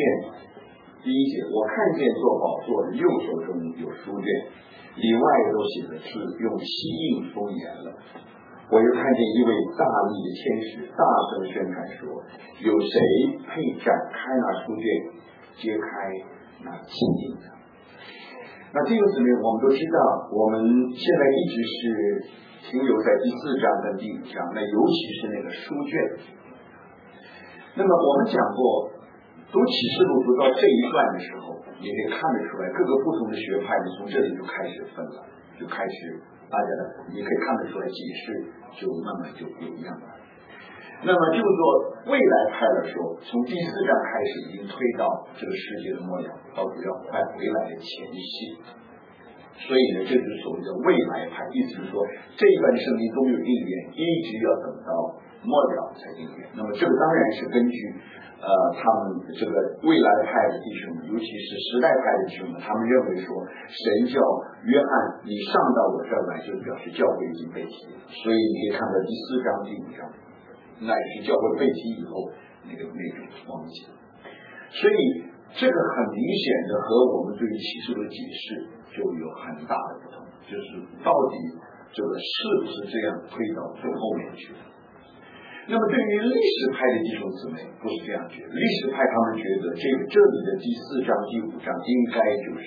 第一节，我看见坐宝座的右手中有书卷，里外都写的是用漆印封严了。我又看见一位大力的天使大声宣传说，有谁配展开那书卷，揭开那漆印的？那弟兄姊妹，我们都知道，我们现在一直是停留在第4章跟第5章，那尤其是那个书卷。那么我们讲过，读启示录读到这一段的时候，你可以看得出来，各个不同的学派从这里就开始分了，就开始大家的，你可以看得出来解释就慢慢就不一样了。那么就是说，未来派来说，从第4章开始已经推到这个世界的末了，到主要快回来的前夕。所以呢，这就是所谓的未来派，意思是说，这一段圣经都有应验，一直要等到末了才应验。那么这个当然是根据他们这个未来派的弟兄，尤其是时代派的弟兄，他们认为说，神叫约翰你上到我这儿来，就表示教会已经被提。所以你可以看到第4章第5章，那也是教会被提以后那种光景。所以这个很明显的和我们对于启示的解释就有很大的不同，就是到底这个是不是这样推到最后面去的。那么对于历史派的弟兄姊妹不是这样觉得，历史派他们觉得这里的第4章第5章应该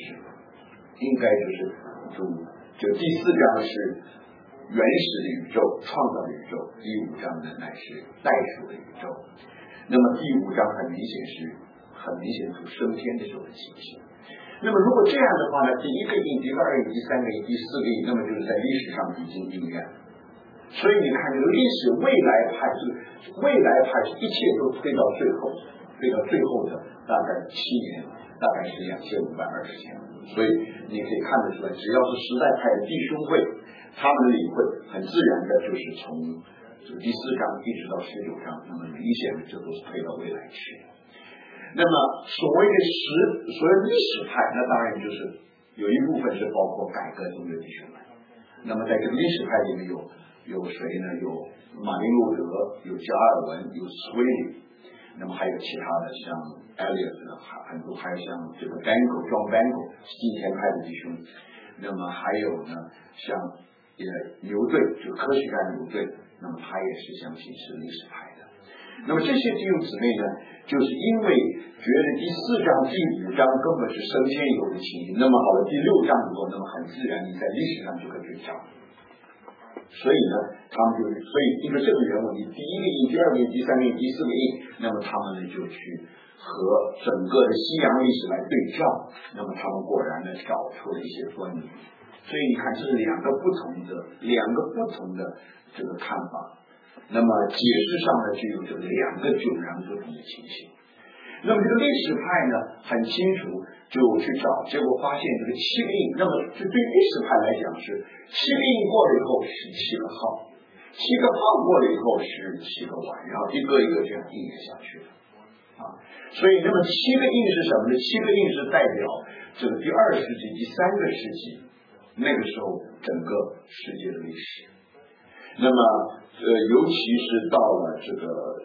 就是就第4章是原始的宇宙，创造的宇宙，第5章呢乃是代数的宇宙。那么第5章很明显是升天的时候的情形。那么如果这样的话呢，第1个印、第2个印、第3个印、第4个印，那么就是在历史上已经应验。所以你看这个历史未来派是一切都推到最后的大概7年，大概是2520天。所以你可以看得出来，只要是时代派的弟兄会，他们的理会很自然的就是从第4章一直到19章，那么明显的这都是推到未来去。那么所谓历史派，那当然就是有一部分是包括改革宗的弟兄们。那么在这个历史派里面有谁呢？有马丁路德，有加尔文，有斯威利，那么还有其他的像艾利特，很多还有像这个 John Bangle 今天派的弟兄，那么还有呢像牛顿，就科学家牛顿，那么他也是相信是历史派的。那么这些弟兄姊妹呢，就是因为觉得第4章第5章根本是升天有的情形，那么好了，第6章以后，那么很自然你在历史上就可以去找。所以呢，他们所以因为这个原文，你第1个印、第2个印、第3个印、第4个印，那么他们呢就去和整个的西洋历史来对照，那么他们果然呢找出了一些端倪。所以你看，这是两个不同的这个看法。那么解释上呢，就有这2个迥然不同的情形。那么这个历史派呢，很清楚就去找，结果发现这个7个印，那么这对历史派来讲是7个印过了以后是7个号，7个号过了以后是7个碗，然后一个一个这样印下去的所以那么7个印是什么呢？7个印是代表这个第2世纪、第3个世纪，那个时候整个世界的历史。那么尤其是到了这个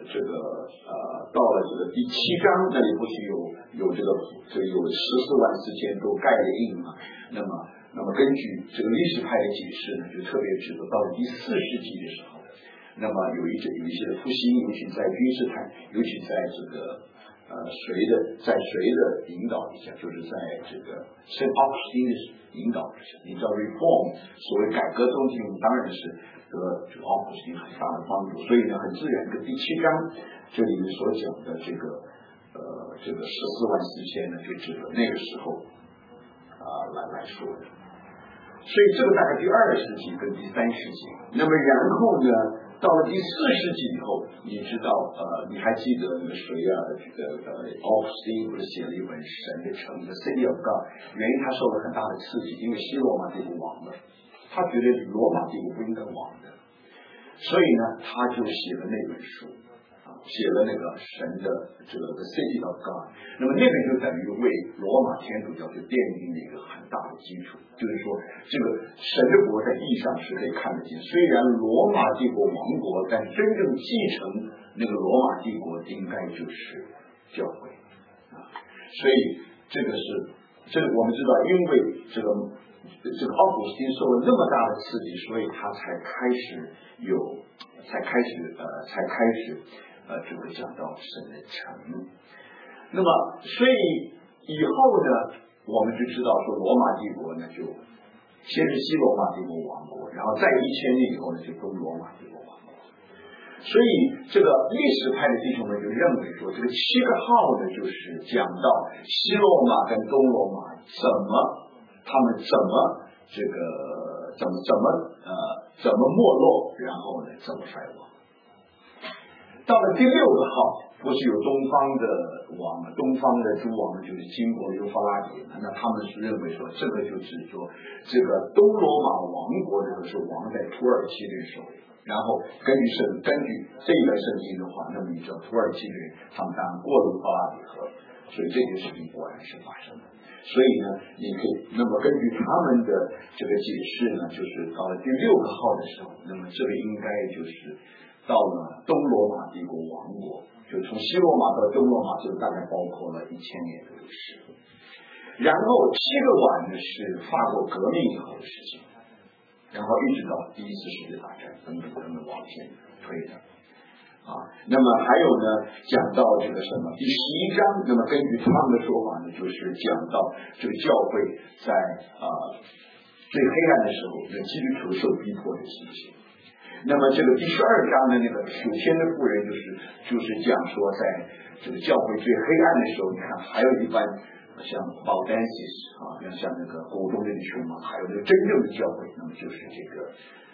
第7章那里，不是有这个有144000都盖了印嘛？那么根据这个历史派的解释呢，就特别指出到了第4世纪的时候，那么有一些的复兴，尤其在君士坦，尤其在这个谁的引导底下，就是在这个圣奥古斯丁的引导之下，你知道 reform 所谓改革宗体，当然是得这个奥古斯丁很大的帮助。所以呢，很自然跟第7章这里面所讲的这个144000呢，就指的那个时候来说的。所以这个大概第2世纪跟第3世纪，那么然后呢，到了第4世纪以后，你知道你还记得那个谁奥古斯丁不是写了一本《神的城》的 City of God， 原因他受了很大的刺激，因为西罗马帝国亡了，他觉得罗马帝国不应该亡的，所以呢他就写了那本书，写了那个神的这个 City of God。 那么那个就等于为罗马天主教就奠定了一个很大的基础，就是说这个神的国在地上是可以看得见，虽然罗马帝国亡国，但真正继承那个罗马帝国应该就是教会所以这个我们知道，因为这个奥古斯丁受了那么大的刺激，所以他才开始这个讲到神的城。那么所以以后呢，我们就知道说罗马帝国呢，就先是西罗马帝国亡国，然后在1000年以后呢，就东罗马帝国亡国。所以这个历史派的弟兄们就认为说，这个7个号呢，就是讲到西罗马跟东罗马他们怎么没落，然后呢怎么衰亡。到了第6个号，不是有东方的王，东方的诸王就是经过幼发拉底，那他们是认为说，这个就是说，这个东罗马王国呢是王在土耳其人手里，然后根据这个圣经的话，那么你知道土耳其人他们当然过了幼发拉底河，所以这件事情果然是发生的。所以呢，你可以那么根据他们的这个解释呢，就是到了第6个号的时候，那么这个应该就是到了东罗马帝国亡国，就从西罗马到东罗马，就大概包括了1000年的历史。然后7个晚呢是法国革命以后的事情，然后一直到第1次世界大战等等往前推的。那么还有呢，讲到这个什么第11章，那么根据他们的说法呢，就是讲到这个教会在最黑暗的时候，那基督徒受逼迫的情形。那么这个第12章的那个属天的妇人，就是讲说，在这个教会最黑暗的时候，你看还有一般像保丹西斯像那个古东的弟兄们，还有那个真正的教会，那么就是这个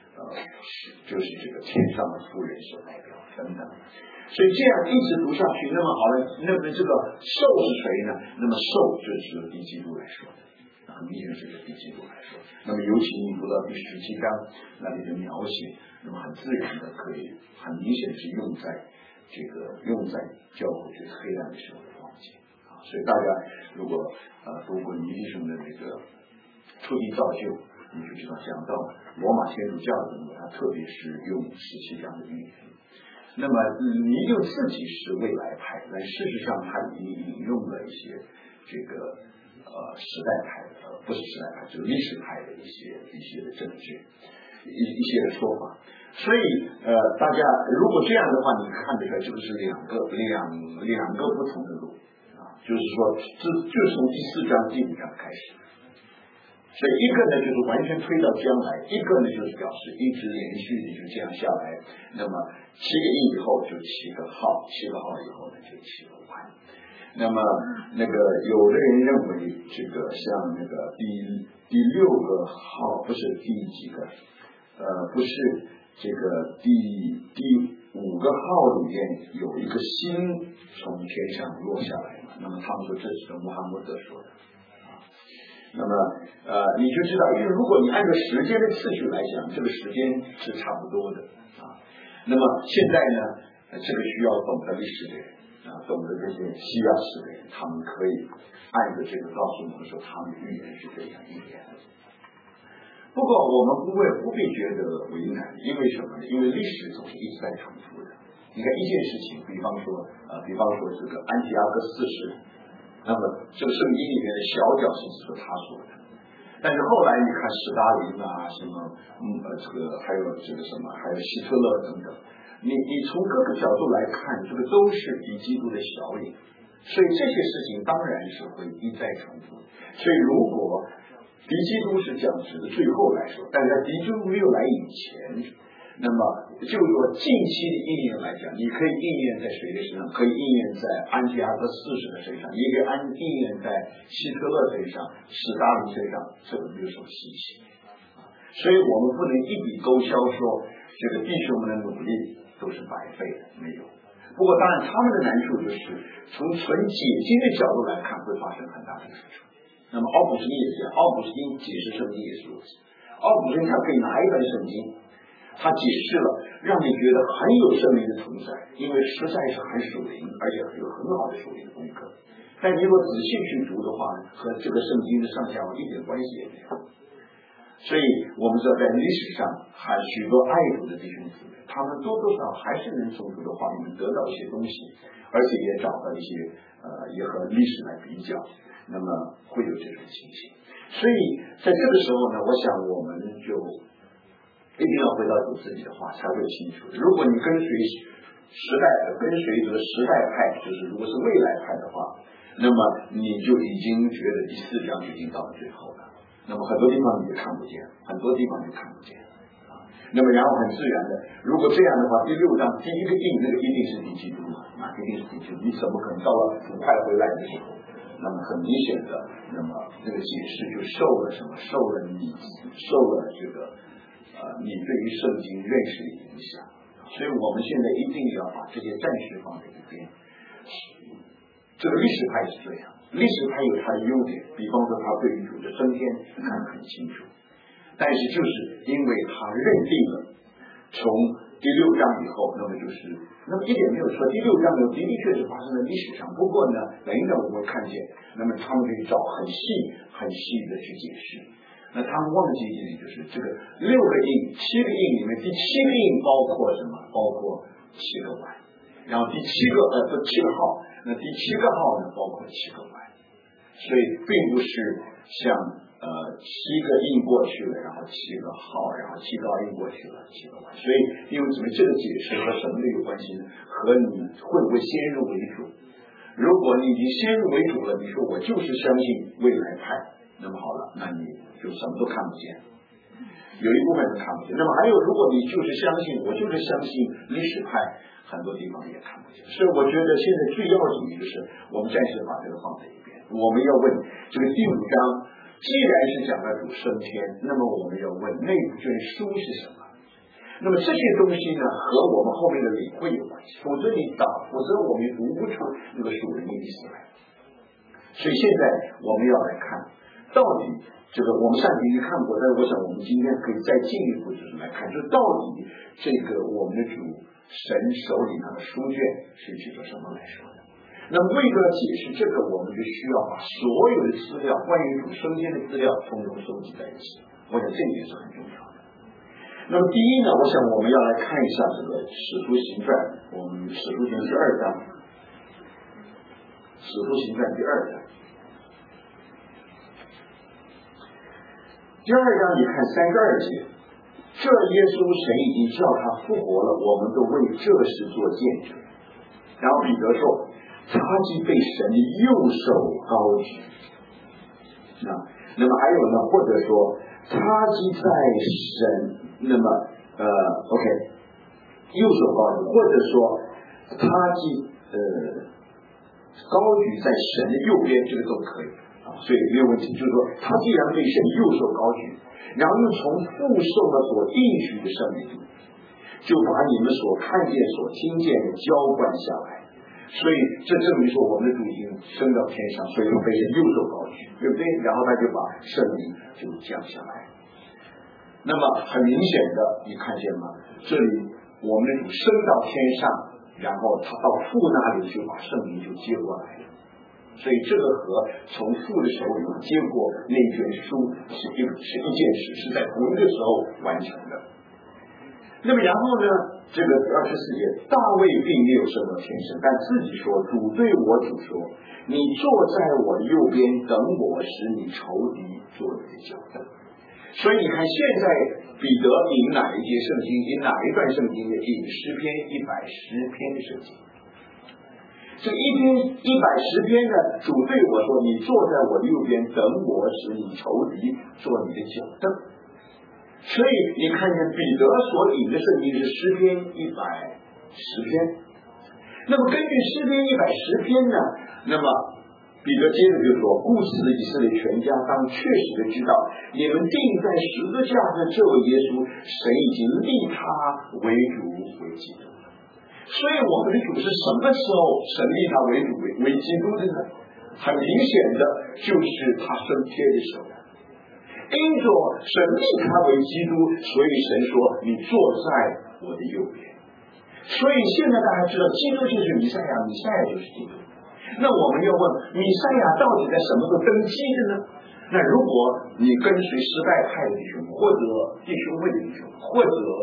天上的妇人所代表等等。所以这样一直读下去，那么好了，那么这个兽是谁呢？那么兽就是以基督来说的。很明显是个第基督来说，那么尤其你读到第17章那里的描写，那么很自然的可以很明显是用在教会最黑暗的时候的光景所以大家如果读过尼弟兄的那个出地造就，你就知道讲到罗马天主教的，他特别是用17章的预言。那么尼弟兄自己是未来派，但事实上他已经引用了一些这个时代派不是时代派，就是历史派的一些的证据，一些的说法。所以大家如果这样的话，你看得出来这个是两个不同的路就是说就是从第4章第5章开始。所以一个呢就是完全推到将来，一个呢就是表示一直连续的就这样下来。那么7个印以后就7个号，7个号以后呢就7个晚。那么那个有的人认为这个像那个第6个号不是第几个不是这个第5个号里面有一个星从天上落下来嘛，那么他们说这是穆罕默德说的那么你就知道，因为如果你按照时间的次序来讲，这个时间是差不多的那么现在呢这个需要懂得历史的人懂得这些西亚史的人，他们可以按照这个告诉我们说他们预言是这样预言的。不过我们不必觉得为难，因为什么呢？因为历史总是一直在重复的。你看一件事情，比方说这个安提阿哥四世，那么这个圣经里面的小角是指说他说的，但是后来你看史达林什么这个还有这个什么，还有希特勒等等，你从各个角度来看，这个都是敌基督的小影，所以这些事情当然是会一再重复。所以如果敌基督是讲指的最后来说，但是在敌基督没有来以前，那么就说近期的应验来讲，你可以应验在谁的身上？可以应验在安提阿哥四世的身上，也可以应验在希特勒身上、史达林身上，这个没有什么稀奇所以我们不能一笔勾销说这个弟兄们的努力都是白费的，没有。不过当然他们的难处就是从纯解经的角度来看会发生很大的难处。那么奥古斯丁也是这样，奥古斯丁解释圣经也是如此。奥古斯丁他可以拿一本圣经，他解释了让你觉得很有圣灵的存在，因为实在是很属灵，而且有很好的属灵的功课。但你如果仔细去读的话，和这个圣经的上下文一点关系也没有。所以我们知道在历史上还许多爱主的弟兄姊妹，他们多多少少还是能从主的话里面得到一些东西，而且也找到一些也和历史来比较，那么会有这种情形。所以在这个时候呢，我想我们就一定要回到主自己的话才会清楚。如果你跟随这个时代派，就是如果是未来派的话，那么你就已经觉得第4章已经到了最后了。那么很多地方你就看不见，很多地方就看不见啊。那么然后很自然的，如果这样的话，第6章第一个印那个一定是敌基督嘛，一定是敌基督。你怎么可能到了主快回来的时候？那么很明显的，那么这个解释就受了什么？受了这个你对于圣经认识的影响。所以我们现在一定要把这些暂时放在一边。这个历史派是这样，历史派有它的优点，比方说他对于主的升天看得很清楚，但是就是因为他认定了从第6章以后，那么一点没有错，第6章的的确是发生在历史上，不过呢，等一等我们会看见，那么他们可以找很细的去解释。那他们忘记一点，就是这个6个印、7个印里面，第7个印包括什么？包括7个碗，然后第7个号，那第7个号呢，包括7个碗，所以并不是像7个印过去了，然后7个号，然后7个印过去了7个碗。所以因为什么？这个解释和什么的有关系呢？和你会不会先入为主？如果你已经先入为主了，你说我就是相信未来派，那么好了，那你就什么都看不见，有一部分人看不见。那么还有，如果你就是相信，我就是相信历史派，很多地方也看不见。所以我觉得现在最要紧的就是我们暂时把这个放在一边，我们要问这个第5章既然是讲到主升天，那么我们要问内部卷书是什么？那么这些东西呢，和我们后面的领会有关系，否则我们读不出那个属灵的意思来。所以现在我们要来看，到底这个我们上集已经看过，但是我想我们今天可以再进一步就是来看，就到底这个我们的主神手里那个书卷是指着什么来说的。那么为了解释这个，我们就需要把所有的资料，关于主升天的资料统统收集在一起。我想这一点是很重要的。那么第一呢，我想我们要来看一下这个使徒行传，我们使徒行传第2章，使徒行传第2章。第2章你看32节，这耶稣神已经叫他复活了，我们都为这事做见证。然后彼得说，他既被神右手高举，那么还有呢，或者说他既在神，那么OK， 右手高举，或者说他既高举在神的右边，这个都可以啊，所以没有问题。就是说，他既然被神右手高举，然后又从父受了所应许的圣灵，就把你们所看见、所听见的浇灌下来。所以这证明说我们的主已经升到天上，所以被神右手高举，对不对？然后他就把圣灵就降下来。那么很明显的，你看见吗？这里我们的主升到天上，然后他到父那里就把圣灵就接过来了。所以这个和从父的手里接过那卷书是一件事，是在同一个时候完成的。那么然后呢，这个24节，大卫并没有升到天上，但自己说，主对我主说，你坐在我的右边，等我使你仇敌做你的脚凳。所以你看，现在彼得引哪一节圣经，引哪一段圣经的？引诗篇110篇的圣经。这110篇呢，主对我说，你坐在我右边，等我使你仇敌做你的脚凳。所以你看见彼得所引的圣经是诗篇110篇。那么根据诗篇110篇呢，那么彼得接着就说，故此以色列全家当确实的知道，你们钉在十字架的这位耶稣，神已经立他为主为基督。所以我们的主是什么时候神立他为主为基督的呢？很明显的就是他升天的时候。因着神立他为基督，所以神说你坐在我的右边。所以现在大家知道，基督就是弥赛亚，弥赛亚就是基督。那我们要问，弥赛亚到底在什么时候登基的呢？那如果你跟随时代派的弟兄，或者弟兄会的弟兄，或者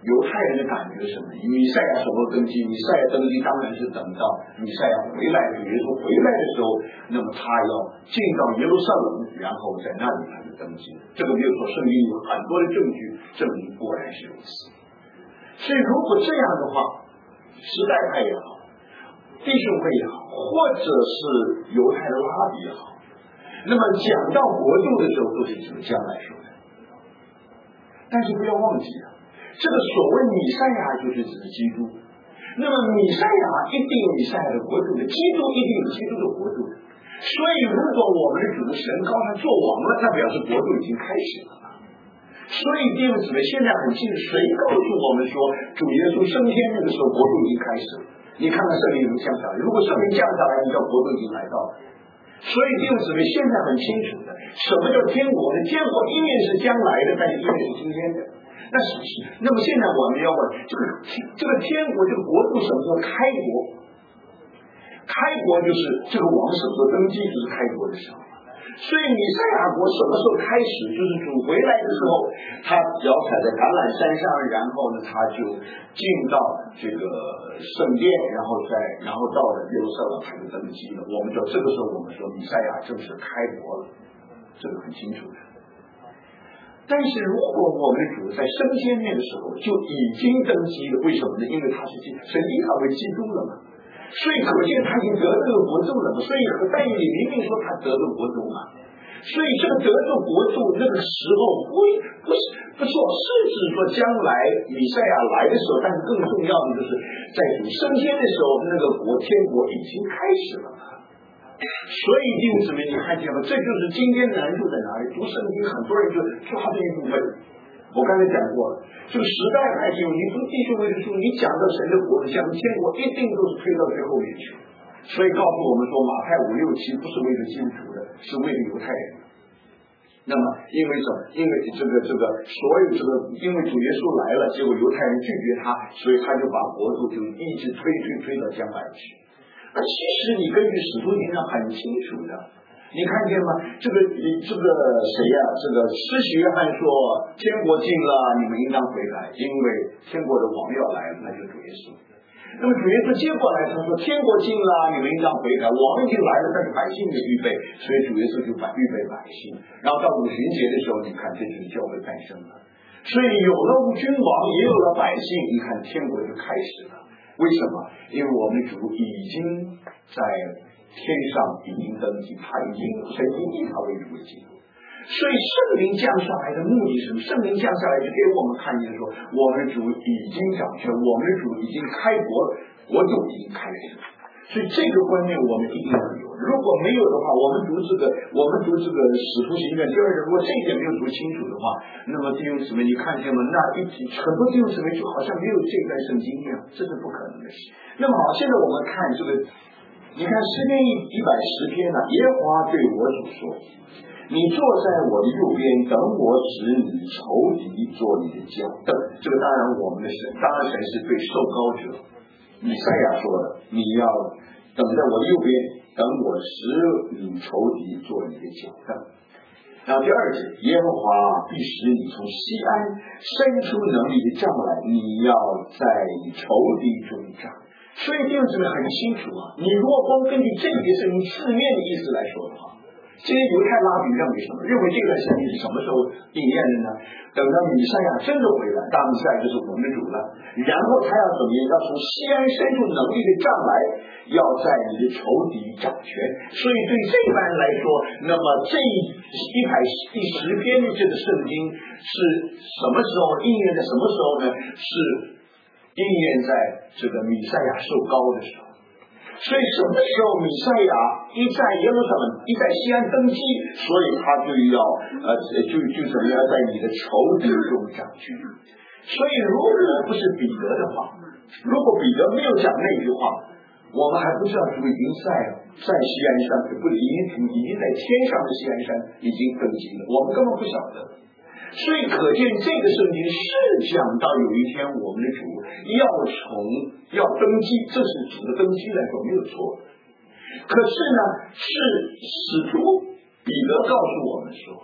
犹太人的感觉是什么？弥赛亚什么登基？弥赛亚登基当然是等到弥赛亚回来，主耶稣回来的时候，那么他要进到耶路撒冷，然后在那里他就登基。这个没有说，圣经有很多的证据证明果然是如此。所以如果这样的话，时代派也好，弟兄会也好，或者是犹太的拉比也好，那么讲到国度的时候都是指将来说的。但是不要忘记了，这个所谓弥赛亚就是指基督。那么弥赛亚一定有弥赛亚的国度的，基督一定有基督的国度的。所以如果我们的主的神高他做王了，那表示国度已经开始了。所以弟兄姊妹，现在很清楚，谁告诉我们说主耶稣升天那个时候国度已经开始了？你看看圣灵能降下来，如果圣灵降下来，你知道国度已经来到了。所以弟兄姊妹，现在很清楚的，什么叫天国呢？天国一面是将来的，但是一面是今天的。那么现在我们要问，这个天国这个国度什么时候开国？开国就是这个王什么时候登基，就是开国的时候。所以弥赛亚国什么时候开始？就是主回来的时候，他脚踩在橄榄山上，然后呢，他就进到这个圣殿，然后到了耶路撒冷，他就登基了。我们就这个时候，我们说弥赛亚正式开国了，这个很清楚的。但是如果我们主在升天面的时候就已经登基了，为什么呢？因为他是神立他为基督了嘛。所以可见他已经得这个国度了嘛，所以和但以理明明说他得了国度嘛，所以这个得着国度那个时候不说是指说将来弥赛亚来的时候，但是更重要的就是在主升天的时候，那个天国已经开始了嘛。所以弟兄姊妹，你看见吗？这就是今天的难处在哪里？读圣经很多人就抓这一部分。我刚才讲过了，这个时代派就你读弟兄们的书，你讲到神的国讲天国，一定都是推到最后面去。所以告诉我们说，马太5、6、7不是为了基督徒的，是为了犹太人。那么因为什么？因为这个所有因为主耶稣来了，结果犹太人拒绝他，所以他就把国度就一直推到将来去。而其实你根据使徒行传很清楚的。你看见吗？这个谁呀？这个施洗约翰说天国近了，你们应当回来，因为天国的王要来了，那就是主耶稣。那么主耶稣接过来，他说天国近了，你们应当回来，王已经来了，但是百姓没预备，所以主耶稣就预备百姓。然后到五旬节的时候，你看这就是教会诞生了。所以有了君王，也有了百姓，你看天国就开始了。为什么？因为我们主已经在天上已经登基，他已经神已经立他为主为基督，所以圣灵降下来的目的是什么？圣灵降下来就给我们看见说，我们主已经掌权，我们主已经开国了，国度已经开始了。所以这个观念我们一定要有。如果没有的话，我们读这个使徒行传第2章，如果这一点没有读清楚的话，那么弟兄姊妹，你看见吗？那很多弟兄姊妹就好像没有这段圣经一样，这是不可能的事。那么好，现在我们看这个。你看诗篇110篇呢，耶和华对我主说：“你坐在我的右边，等我使你仇敌做你的脚凳。”这个当然我们的神，当然神是对受膏者以赛亚说的：“你要等在我的右边，等我使你仇敌做你的脚凳。”然后第2节，耶和华必使你从西安伸出能力的杖来，你要在你仇敌中长。所以弟兄姊妹很清楚啊，你如果光根据这些圣经字面的意思来说的话，这些犹太拉比认为什么？认为这段圣经是什么时候应验的呢？等到弥赛亚真的回来，大弥赛亚就是我们的主了，然后他要怎么样？要从西安伸出能力的杖来，要在你的仇敌掌权。所以对这般来说，那么这第10篇的这个圣经是什么时候应验在什么时候呢？是应验在这个弥赛亚受膏的时候。所以什么时候弥赛亚一在耶路撒冷一在西安登基，所以他就要就怎么样在你的仇敌中掌权。所以如果不是彼得的话，如果彼得没有讲那句话，我们还不知道主已经在西安山，不已经在天上的西安山已经登基了，我们根本不晓得。所以可见这个圣经是讲到有一天我们的主要登基，这是主的登基来说没有错。可是呢，是使徒彼得告诉我们说，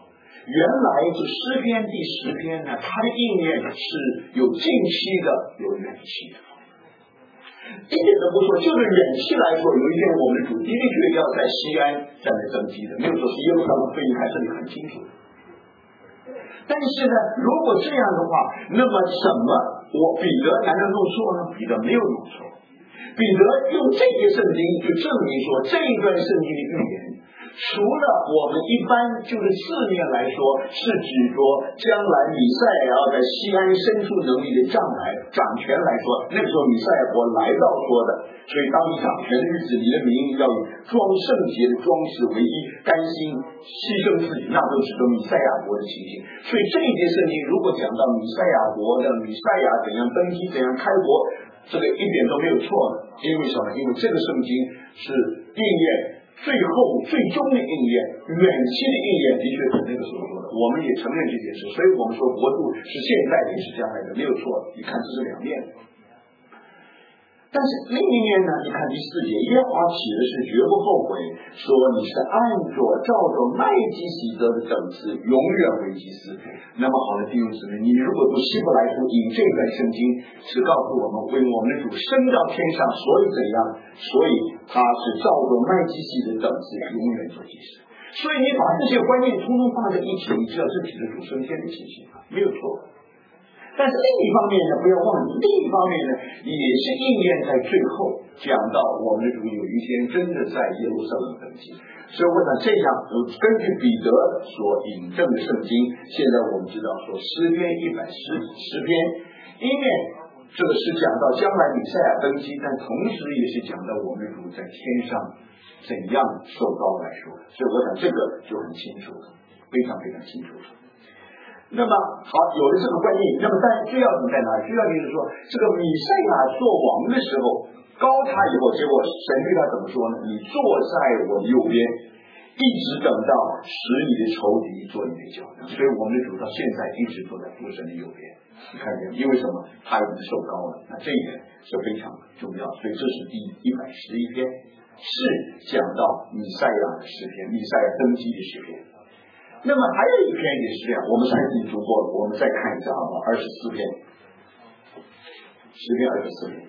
原来这诗篇第10篇呢，它的应验是有近期的，有远期的。一点都不错，就是远期来说，有一天我们的主的确要在西安站在登基的，没有说是耶路撒冷会议，还这里很清楚。但是呢，如果这样的话，那么什么？彼得难道弄错呢？彼得没有弄错，彼得用这些圣经就证明说，这一段圣经的预言，除了我们一般就是字面来说是指着将来弥赛亚要在西安伸出能力的掌权来说，那个时候弥赛亚国来到说的，所以当你掌权的日子，你的名要以装圣洁的装饰为一，甘心牺牲自己，那都是个弥赛亚国的情形。所以这一节圣经如果讲到弥赛亚国的弥赛亚怎样登基怎样开国，这个一点都没有错的。因为什么？因为这个圣经是应验最后最终的应验，远期的应验的确是那个时候说的，我们也承认这件事，所以我们说国度是现在的也是将来的，没有错。你看这是两面。但是另一面呢，你看第4节，耶和华起的是绝不后悔，说你是按照着麦基洗德的等次永远为祭司。那么好的弟兄姊妹，你如果读希伯来书引这段圣经，是告诉我们为我们的主升到天上，所以怎样？所以他是照着麦基洗德的等次永远做祭司。所以你把这些观念通通放在一起，你知道这是主升天的情形，没有错。但是另一方面呢，不要忘记，另一方面呢，也是应验在最后讲到我们的主有一天真的在耶路撒冷登基。所以我想这样根据彼得所引证的圣经，现在我们知道说诗篇110篇，因为这个是讲到将来弥赛亚登基，但同时也是讲到我们的主在天上怎样受膏来说。所以我想这个就很清楚了，非常非常清楚了。那么好，有了这个观念，那么但最要紧在哪？最要紧是说，这个弥赛亚做王的时候，膏他以后，结果神对他怎么说呢？你坐在我的右边，一直等到使你的仇敌做你的脚凳。所以我们的主到现在一直坐在父神的右边。你看见？因为什么？他已经受膏了。那这一点是非常重要。所以这是第111篇，是讲到弥赛亚的诗篇，弥赛亚登基的诗篇。那么还有一篇也是这样，我们上次已经读过了，我们再看一下好吧，24篇，诗篇24篇，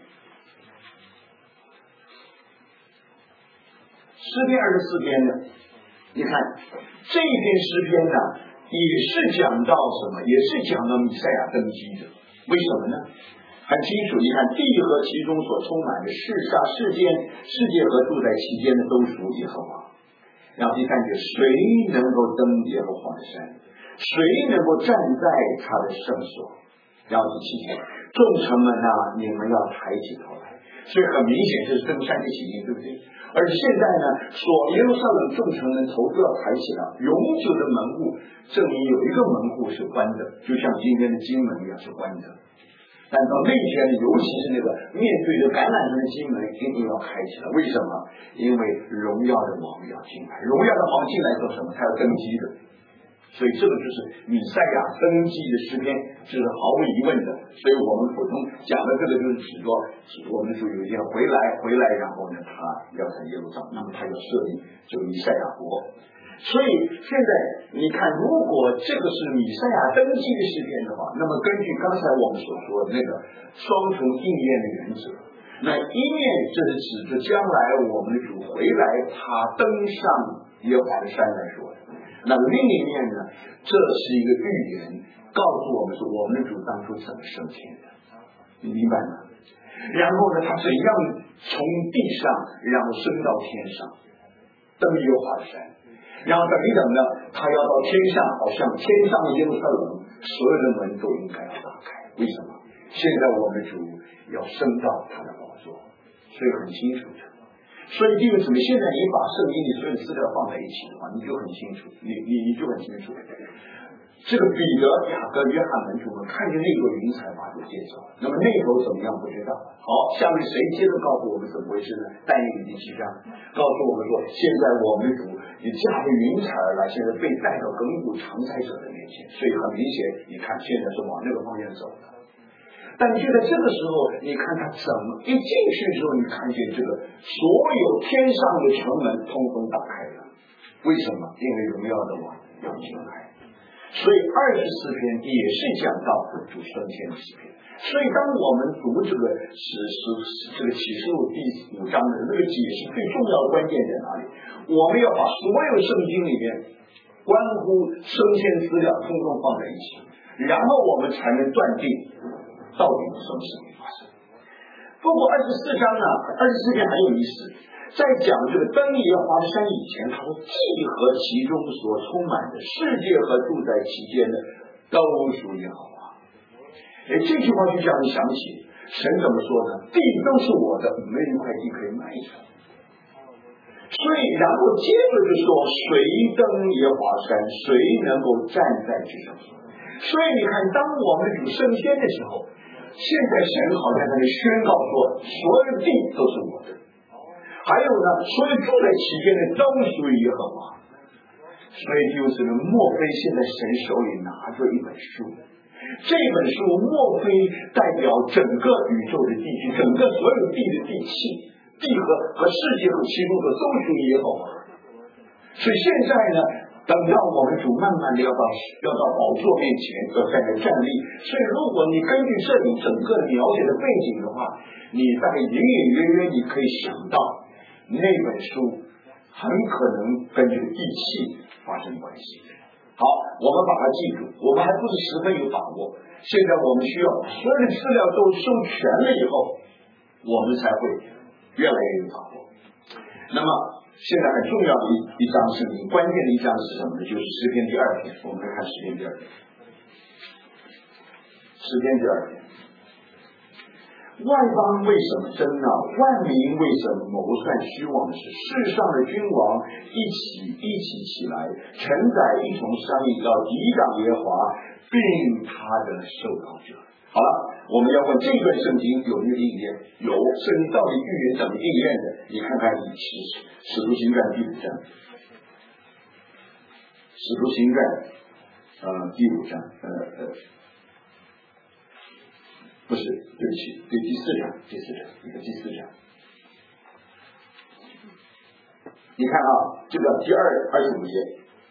诗篇24篇呢，你看这一篇诗篇呢，也是讲到什么？也是讲到弥赛亚登基的。为什么呢？很清楚，你看地和其中所充满的世界和住在其间的都属耶和华。然后第3节，谁能够登耶和华的山？谁能够站在他的圣所？然后第7节，众臣们啊，你们要抬起头来。所以很明显这是登山的情形，对不对？而且现在呢，所耶路撒冷众臣们头都要抬起来，永久的门户证明有一个门户是关的，就像今天的金门一样是关的。但到那天呢，尤其是那个面对着橄榄山的金门一定要开起来。为什么？因为荣耀的王要进来，荣耀的王进来做什么？他要登基的。所以这个就是弥赛亚登基的诗篇，这是毫无疑问的。所以我们普通讲的这个就是指说，我们说有一天回来，然后呢，他要在耶路撒冷，那么他要设立这个弥赛亚国。所以现在你看，如果这个是弥赛亚登基的诗篇的话，那么根据刚才我们所说的那个双重应验的原则，那一面这是指着将来我们的主回来，他登上耶和华的山来说的。那另一面呢，这是一个预言，告诉我们说我们的主当初怎么升天的，你明白吗？然后呢，他怎样从地上然后升到天上，登耶和华的山。然后等一等呢，他要到天上，好像天上的耶路撒冷，所有的门都应该要打开。为什么？现在我们主要升到他的宝座，所以很清楚的。所以弟兄姊妹，现在你把圣经里所有资料放在一起的话，你就很清楚，你就很清楚。这个彼得、雅各、约翰门徒们看见那个云彩把主接走，那么那头怎么样不知道。好，下面谁接着告诉我们怎么回事呢？但以理第7章告诉我们说，现在我们主也驾着云彩而来，现在被带到亘古常在者的面前，所以很明显，你看现在是往那个方向走的。但就在这个时候，你看他怎么一进去之后，你看见这个所有天上的城门通通打开了。为什么？因为荣耀的王要进来。 所以24篇也是讲到主升天的诗篇。所以当我们读这个启示录第5章的这个解释，最重要的关键在哪里？我们要把所有圣经里面关乎升天资料通通放在一起，然后我们才能断定到底什么事情发生。不过24章呢，24篇很有意思，在讲这个登耶和华山以前，他说地和其中所充满的世界和住在其间的都属耶和华。这句话就叫你想起神怎么说呢？地都是我的，没有一块地可以卖出。所以然后接着就说谁登耶和华山，谁能够站在之上。所以你看，当我们主升天的时候，现在神好像在那宣告说所有的地都是我的，还有呢，所有住在其间的都属于耶和华。所以就是呢，莫非现在神手里拿着一本书，这本书莫非代表整个宇宙的地区，整个所有地的地气，地和世界和其中的都属于耶和华。所以现在呢，等到我们主慢慢的要到宝座面前要在那站立，所以如果你根据这里整个描写的背景的话，你大概隐隐约约你可以想到那本书很可能跟这个地气发生关系。好，我们把它记住，我们还不是十分有把握。现在我们需要所有的资料都收全了以后，我们才会越来越有把握。那么现在很重要的一章圣经，关键的一章是什么呢？就是诗篇第2篇。我们来看诗篇第2篇。诗篇第2篇。外邦为什么争闹？万民为什么谋算虚妄的事？世上的君王一起起来，承载一同商议，要抵挡耶和华，并他的受膏者。好了，我们要问这段圣经有没有应验？有，圣经到底预言怎么应验的？你看看使徒行传第5章，使徒行传第5章不是，对不起，对第4章，第4章。你看啊，这个第25节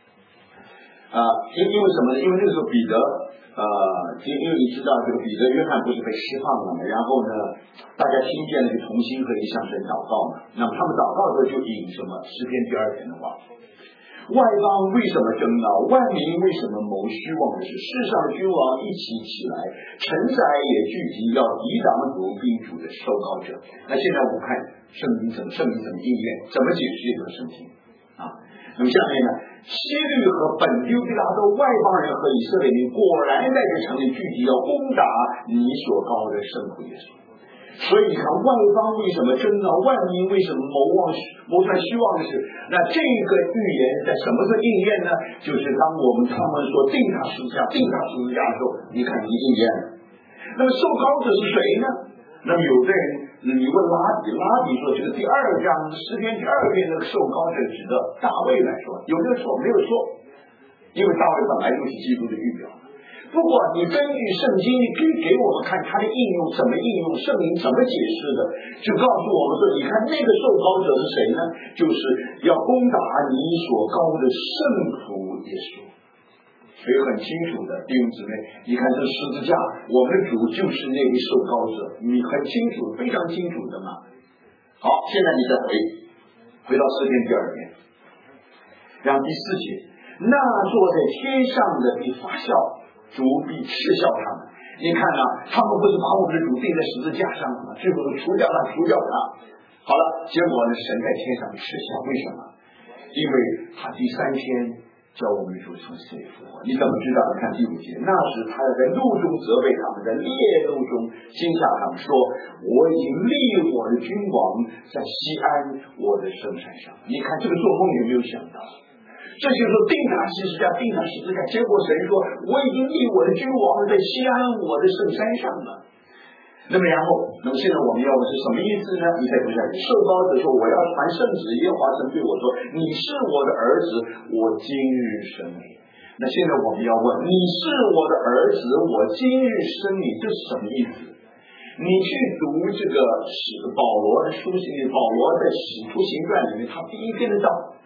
因为什么呢？因为那个时候彼得因为你知道这个彼得约翰不是被释放了嘛，然后呢，大家听见了就同心合意向神祷告嘛。那么他们祷告的时候就引什么诗篇第2篇的话。外邦为什么争闹？万民为什么谋虚妄的事？世上的君王一起来，臣宰也聚集，要抵挡主并主的受膏者。那现在我们看圣经怎么应验，怎么解释这个圣经啊？那么下面呢，希律和本丢比拉多外邦人和以色列民果然在这城里聚集，要攻打你所膏的圣徒耶稣。所以你看，外邦为什么争闹？万民为什么谋算虚妄的事？那这个预言在什么时候应验呢？就是当他们说定他十字架的时候，你看已经应验了。那么受膏者是谁呢？那么有的人你问拉比说，这个第2章诗篇第2篇的受膏者指的大卫来说，有没有错？没有错，因为大卫本来就是基督的预表。不过你根据圣经，你可以给我们看它的应用怎么应用，圣灵怎么解释的，就告诉我们说，你看那个受膏者是谁呢？就是要攻打你所膏的圣徒耶稣。所以很清楚的，弟兄姊妹，你看这十字架，我们的主就是那位受膏者，你很清楚，非常清楚的嘛。好，现在你再回到诗篇第2篇，然后第4节，那坐在天上的必发笑，主必嗤笑他们。你看啊，他们不是把我们的主钉在十字架上吗？最后都除掉他。好了，结果呢，神在天上嗤笑，为什么？因为他第3天叫我们主从死里复活。你怎么知道？你看第5节，那时他要在怒中责备他们，在烈怒中惊吓他们，说我已经立我的君王在西安我的圣山上。你看这个做梦有没有想到？这就是说定他十字架，结果神说我已经立我的君王在西安我的圣山上了。那么现在我们要的是什么意思呢？你再读下去，受膏者说我要传圣旨，耶和华神对我说你是我的儿子，我今日生你。那现在我们要问，你是我的儿子，我今日生你，这是什么意思？你去读这个保罗的书信，保罗在使徒行传里面他第1篇的道，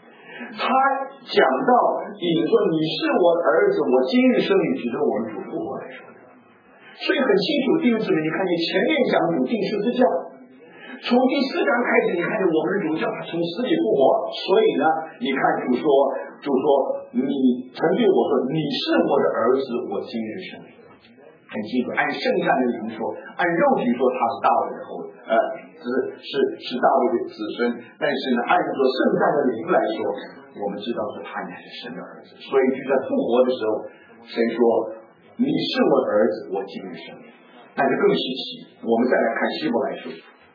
他讲到你说你是我的儿子，我今日生你，指着我们主复活来说的。所以很清楚，弟兄姊妹，你看你前面讲主定十字架，从第4章开始，你看见我们的主叫他从死里复活。所以呢，你看主说你曾对我说你是我的儿子，我今日生你。很清楚，按圣战的灵说，按肉体说他是大卫的后是大卫的子孙，但是呢，按照圣战的灵来说，我们知道是他乃是神的儿子。所以就在复活的时候，神说你是我的儿子，我今日生你。但是更稀奇，我们再来看希伯来书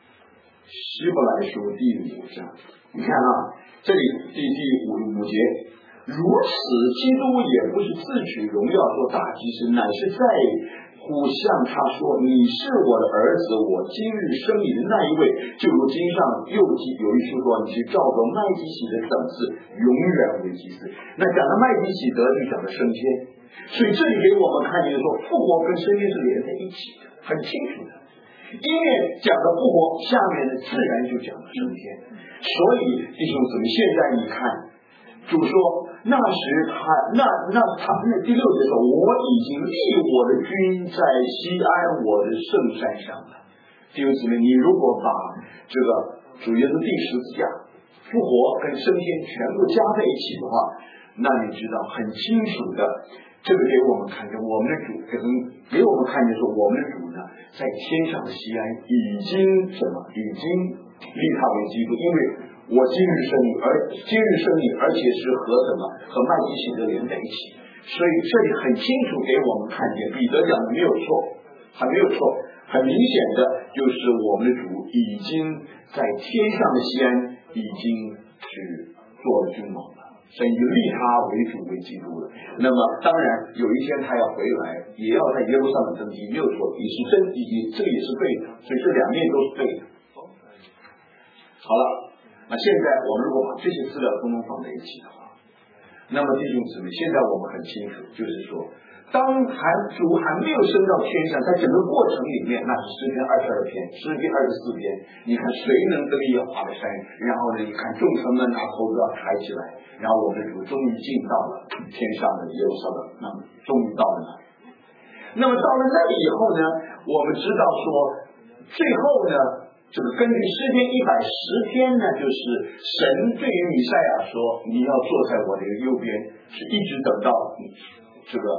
第5章，你看啊，这里第5节，如此基督也不是自取荣耀做大祭司，乃是在乎向他说你是我的儿子，我今日生你的那一位，就如经上有一书说你是照着麦基洗的等次永远为祭司。那讲到麦基洗德就讲到升天，所以这里给我们看见说复活跟升天是连在一起的，很清楚的。因为讲到复活，下面的自然就讲到升天。所以弟兄姊妹，现在你看主说那时他第6节说我已经立我的军在西安我的圣山上了。弟兄姊妹，你如果把这个主耶稣第十字架复活跟升天全部加在一起的话，那你知道很清楚的，这个给我们看见我们的主给我们看见说我们的主呢在天上的西安已经立他为基督，因为我今日生你，而且是和麦基洗德连在一起。所以这里很清楚给我们看见，彼得讲的没有错，很明显的就是我们的主已经在天上的西安已经是做了君王了，神已经立他为主为基督了。那么当然有一天他要回来，也要在耶路撒冷登基，没有错，也是真，这个也是对的，所以这两面都是对的。好了，那现在我们如果把这些资料通通放在一起的话，那么弟兄姊妹，现在我们很清楚，就是说当主还没有升到天上，在整个过程里面，那是诗篇22篇、诗篇24篇，你看谁能登耶和华的山？然后呢，你看众臣们拿头都要抬起来，然后我们主终于进到了天上的耶路撒冷，那么终于到了那里。那么到了那里以后呢，我们知道说最后呢，这个根据诗篇110篇呢，就是神对于弥赛亚说你要坐在我的右边，是一直等到这个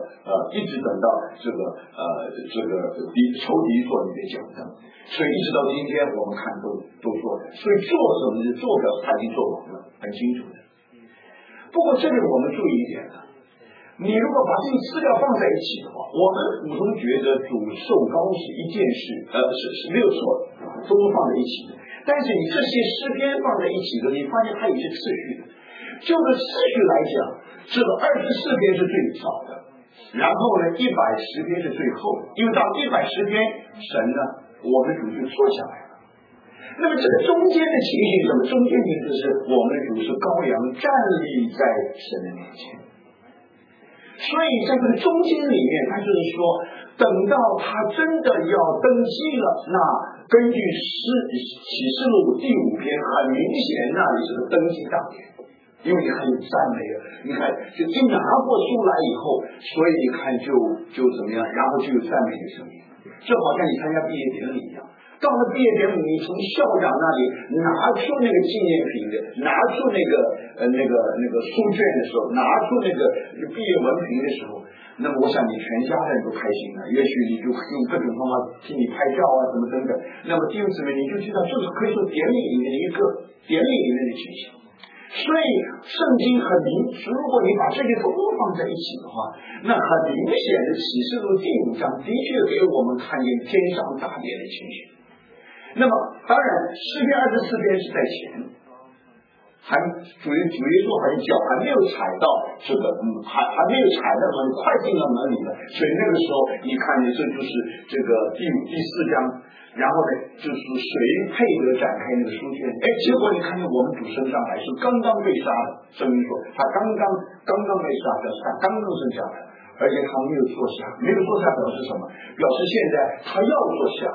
仇敌做你的脚凳，所以一直到今天我们看都做的，所以做什么就做着他已经做完了，很清楚的。不过这里我们注意一点呢，你如果把这个资料放在一起的话，我们普通觉得主受膏是一件事，是没有错的，都放在一起的。但是你这些诗篇放在一起的，你发现它也是次序的。就个次序来讲，这个24篇是最早的，然后呢110篇是最后的，因为到110篇神呢，我们主就坐下来了。那么这个中间的情形什么？中间情形就是我们的主是羔羊站立在神的面前。所以在这个中间里面，他就是说，等到他真的要登基了，那根据启示录第5篇，很明显那里是个登基大典，因为你看有赞美了，你看就一拿过书来以后，所以你看就怎么样，然后就有赞美的声音，就好像你参加毕业典礼一样。到了毕业典礼，你从校长那里拿出那个纪念品的，拿出那个书卷的时候，拿出那个毕业文凭的时候，那么我想你全家人都开心了，也许你就用各种方法替你拍照啊，什么等等。那么弟兄姊妹，你就知道这是可以说典礼里面的情形。所以圣经很明，如果你把这些都放在一起的话，那很明显的启示录第5章的确给我们看见天上大典的情形。那么当然诗篇24篇是在前，主耶稣好像脚还没有踩到这个还没有踩到门，快进了门里了，所以那个时候你看见这就是这个第4章，然后呢就是谁配得展开那个书卷，结果你看见我们主升上来是刚刚被杀的，圣经说他刚刚被杀，表示他刚刚升下来，而且他没有坐下，没有坐下表示什么？表示现在他要坐下。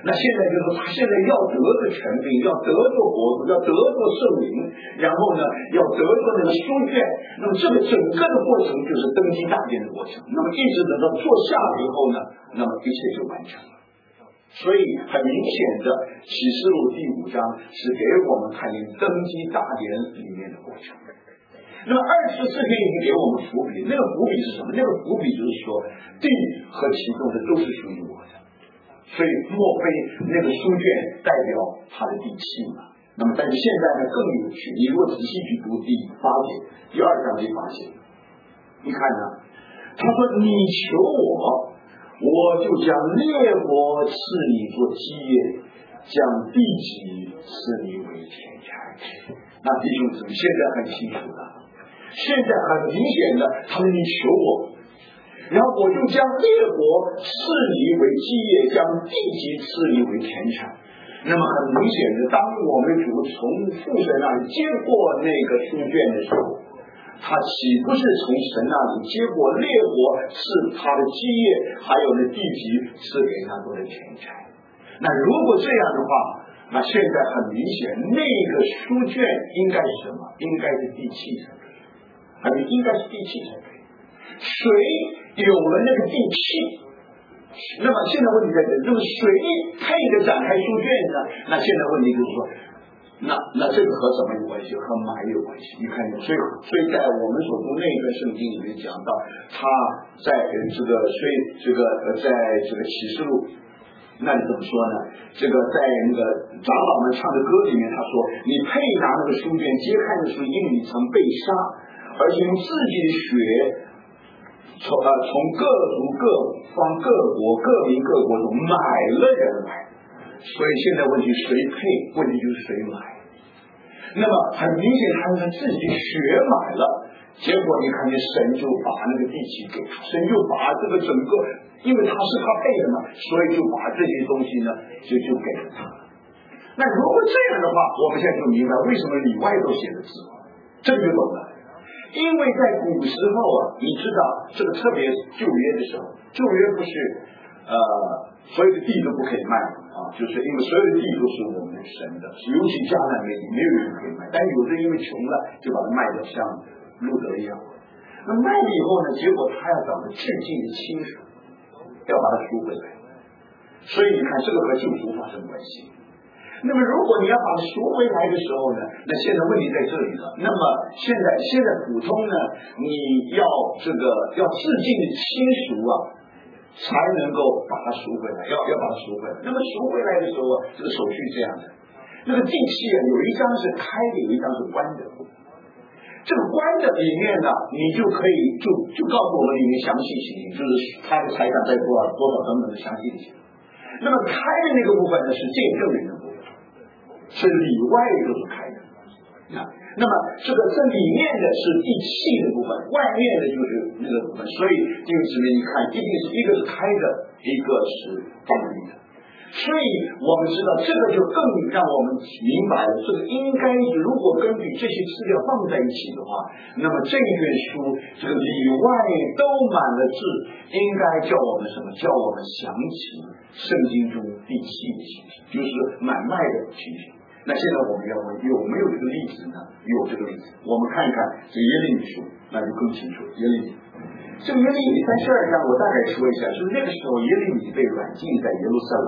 那现在就是他现在要得着权柄，要得着国度，要得着圣灵，然后呢要得着那个书卷。那么这个整个的过程就是登基大典的过程。那么一直等到坐下了以后呢，那么一切就完成了。所以很明显的，启示录第5章是给我们看见登基大典里面的过程。那么24篇已经给我们伏笔，那个伏笔是什么？那个伏笔就是说，地和其中的都是属于我的。所以莫非那个书卷代表他的地契嘛？那么但是现在呢更有趣，你如果仔细去读第8节、第2章就发现，你看呢，他说你求我，我就将列国赐你做基业，将地级赐你为田产。那弟兄姊妹现在很清楚了，现在很明显的，他们你求我，然后我就将列国赐你为基业，将地级赐你为田产。那么很明显的，当我们主从父神那里接过那个书卷的时候，他岂不是从神那里接过列国赐他的基业，还有那地级赐给他做的田产？那如果这样的话，那现在很明显，那个书卷应该是什么？应该是地契才对，而且应该是地契才对。谁有了那个地契？那么现在问题在这里，那么谁配的展开书卷呢？那现在问题就是说，那这个和什么有关系？和买有关系。你看，所以在我们所读那个圣经里面讲到，他在在这个启示录那里怎么说呢？这个在那个长老们唱的歌里面，他说：“你配拿那个书卷，揭开的时候，因为你曾被杀，而且用自己的血，从各族、各方、各国、各民、各国中买了人来。所以现在问题谁配？问题就是谁买。那么很明显，他是自己血买了。”结果你看见神就把那个地契给他，神就把这个整个，因为他是他配的嘛，所以就把这些东西呢就给了他。那如果这样的话，我们现在就明白为什么里外都写的字，这就懂了。因为在古时候啊，你知道这个特别旧约的时候，旧约不是所有的地都不可以卖啊，就是因为所有的地都是我们神的，尤其迦南美地没有人可以卖，但有的因为穷了就把它卖掉，像路德一样。那卖了以后呢，结果他要找个致敬的亲属，要把它赎回来。所以你看，这个和救赎发生关系。那么如果你要把它赎回来的时候呢，那现在问题在这里了。那么现在普通呢，你要要致敬的亲属啊，才能够把它赎回来，要把它赎回来。那么赎回来的时候，这个手续这样的，那个地契啊，有一张是开的，有一张是关的。这个关的里面呢，你就可以就告诉我们里面详细情形，就是他的财产在多少等等的详细的情形。那么开的那个部分呢，是见证人的部分，是里外都是开的啊。那么这里面的是地契的部分，外面的就是那个部分。所以弟兄姊妹，你看，一个是开的，一个是封闭的。所以我们知道这个就更让我们明白了，这个应该如果根据这些资料放在一起的话，那么这卷书这个里外都满了字，应该叫我们什么？叫我们想起圣经中地契的情形，就是买卖的情形。那现在我们要问有没有这个例子呢？有这个例子，我们看一看这耶利米书，那就更清楚。耶利米这个耶利米32章，我大概说一下，就是那个时候耶利米被软禁在耶路撒冷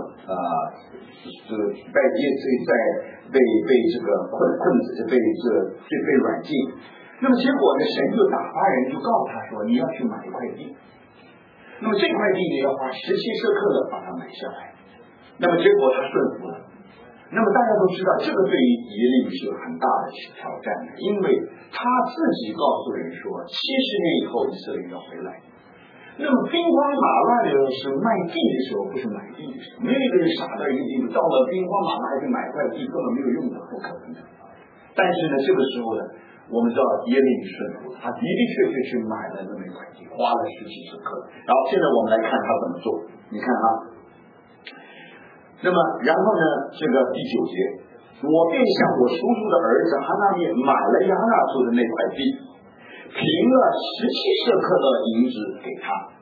被这个困被软禁。那么结果呢，神就打发人就告诉他说，你要去买一块地。那么这块地呢，要花17舍客勒把它买下来。那么结果他顺服了。那么大家都知道，这个对于耶利米是有很大的挑战的，因为他自己告诉人说，70年以后以色列要回来。那么兵荒马乱的是卖地的时候，不是买地的时候。没有一个人傻到一个地步，到了兵荒马乱还去买块地，根本没有用的，不可能的。但是呢，这个时候呢，我们知道耶利米顺服，他的的确确去买了那么一块地，花了17舍客勒。然后现在我们来看他怎么做，你看啊。那么，然后呢？这个第9节，我便向我叔叔的儿子哈纳念买了亚纳族的那块地，凭了17舍客勒银子给他，17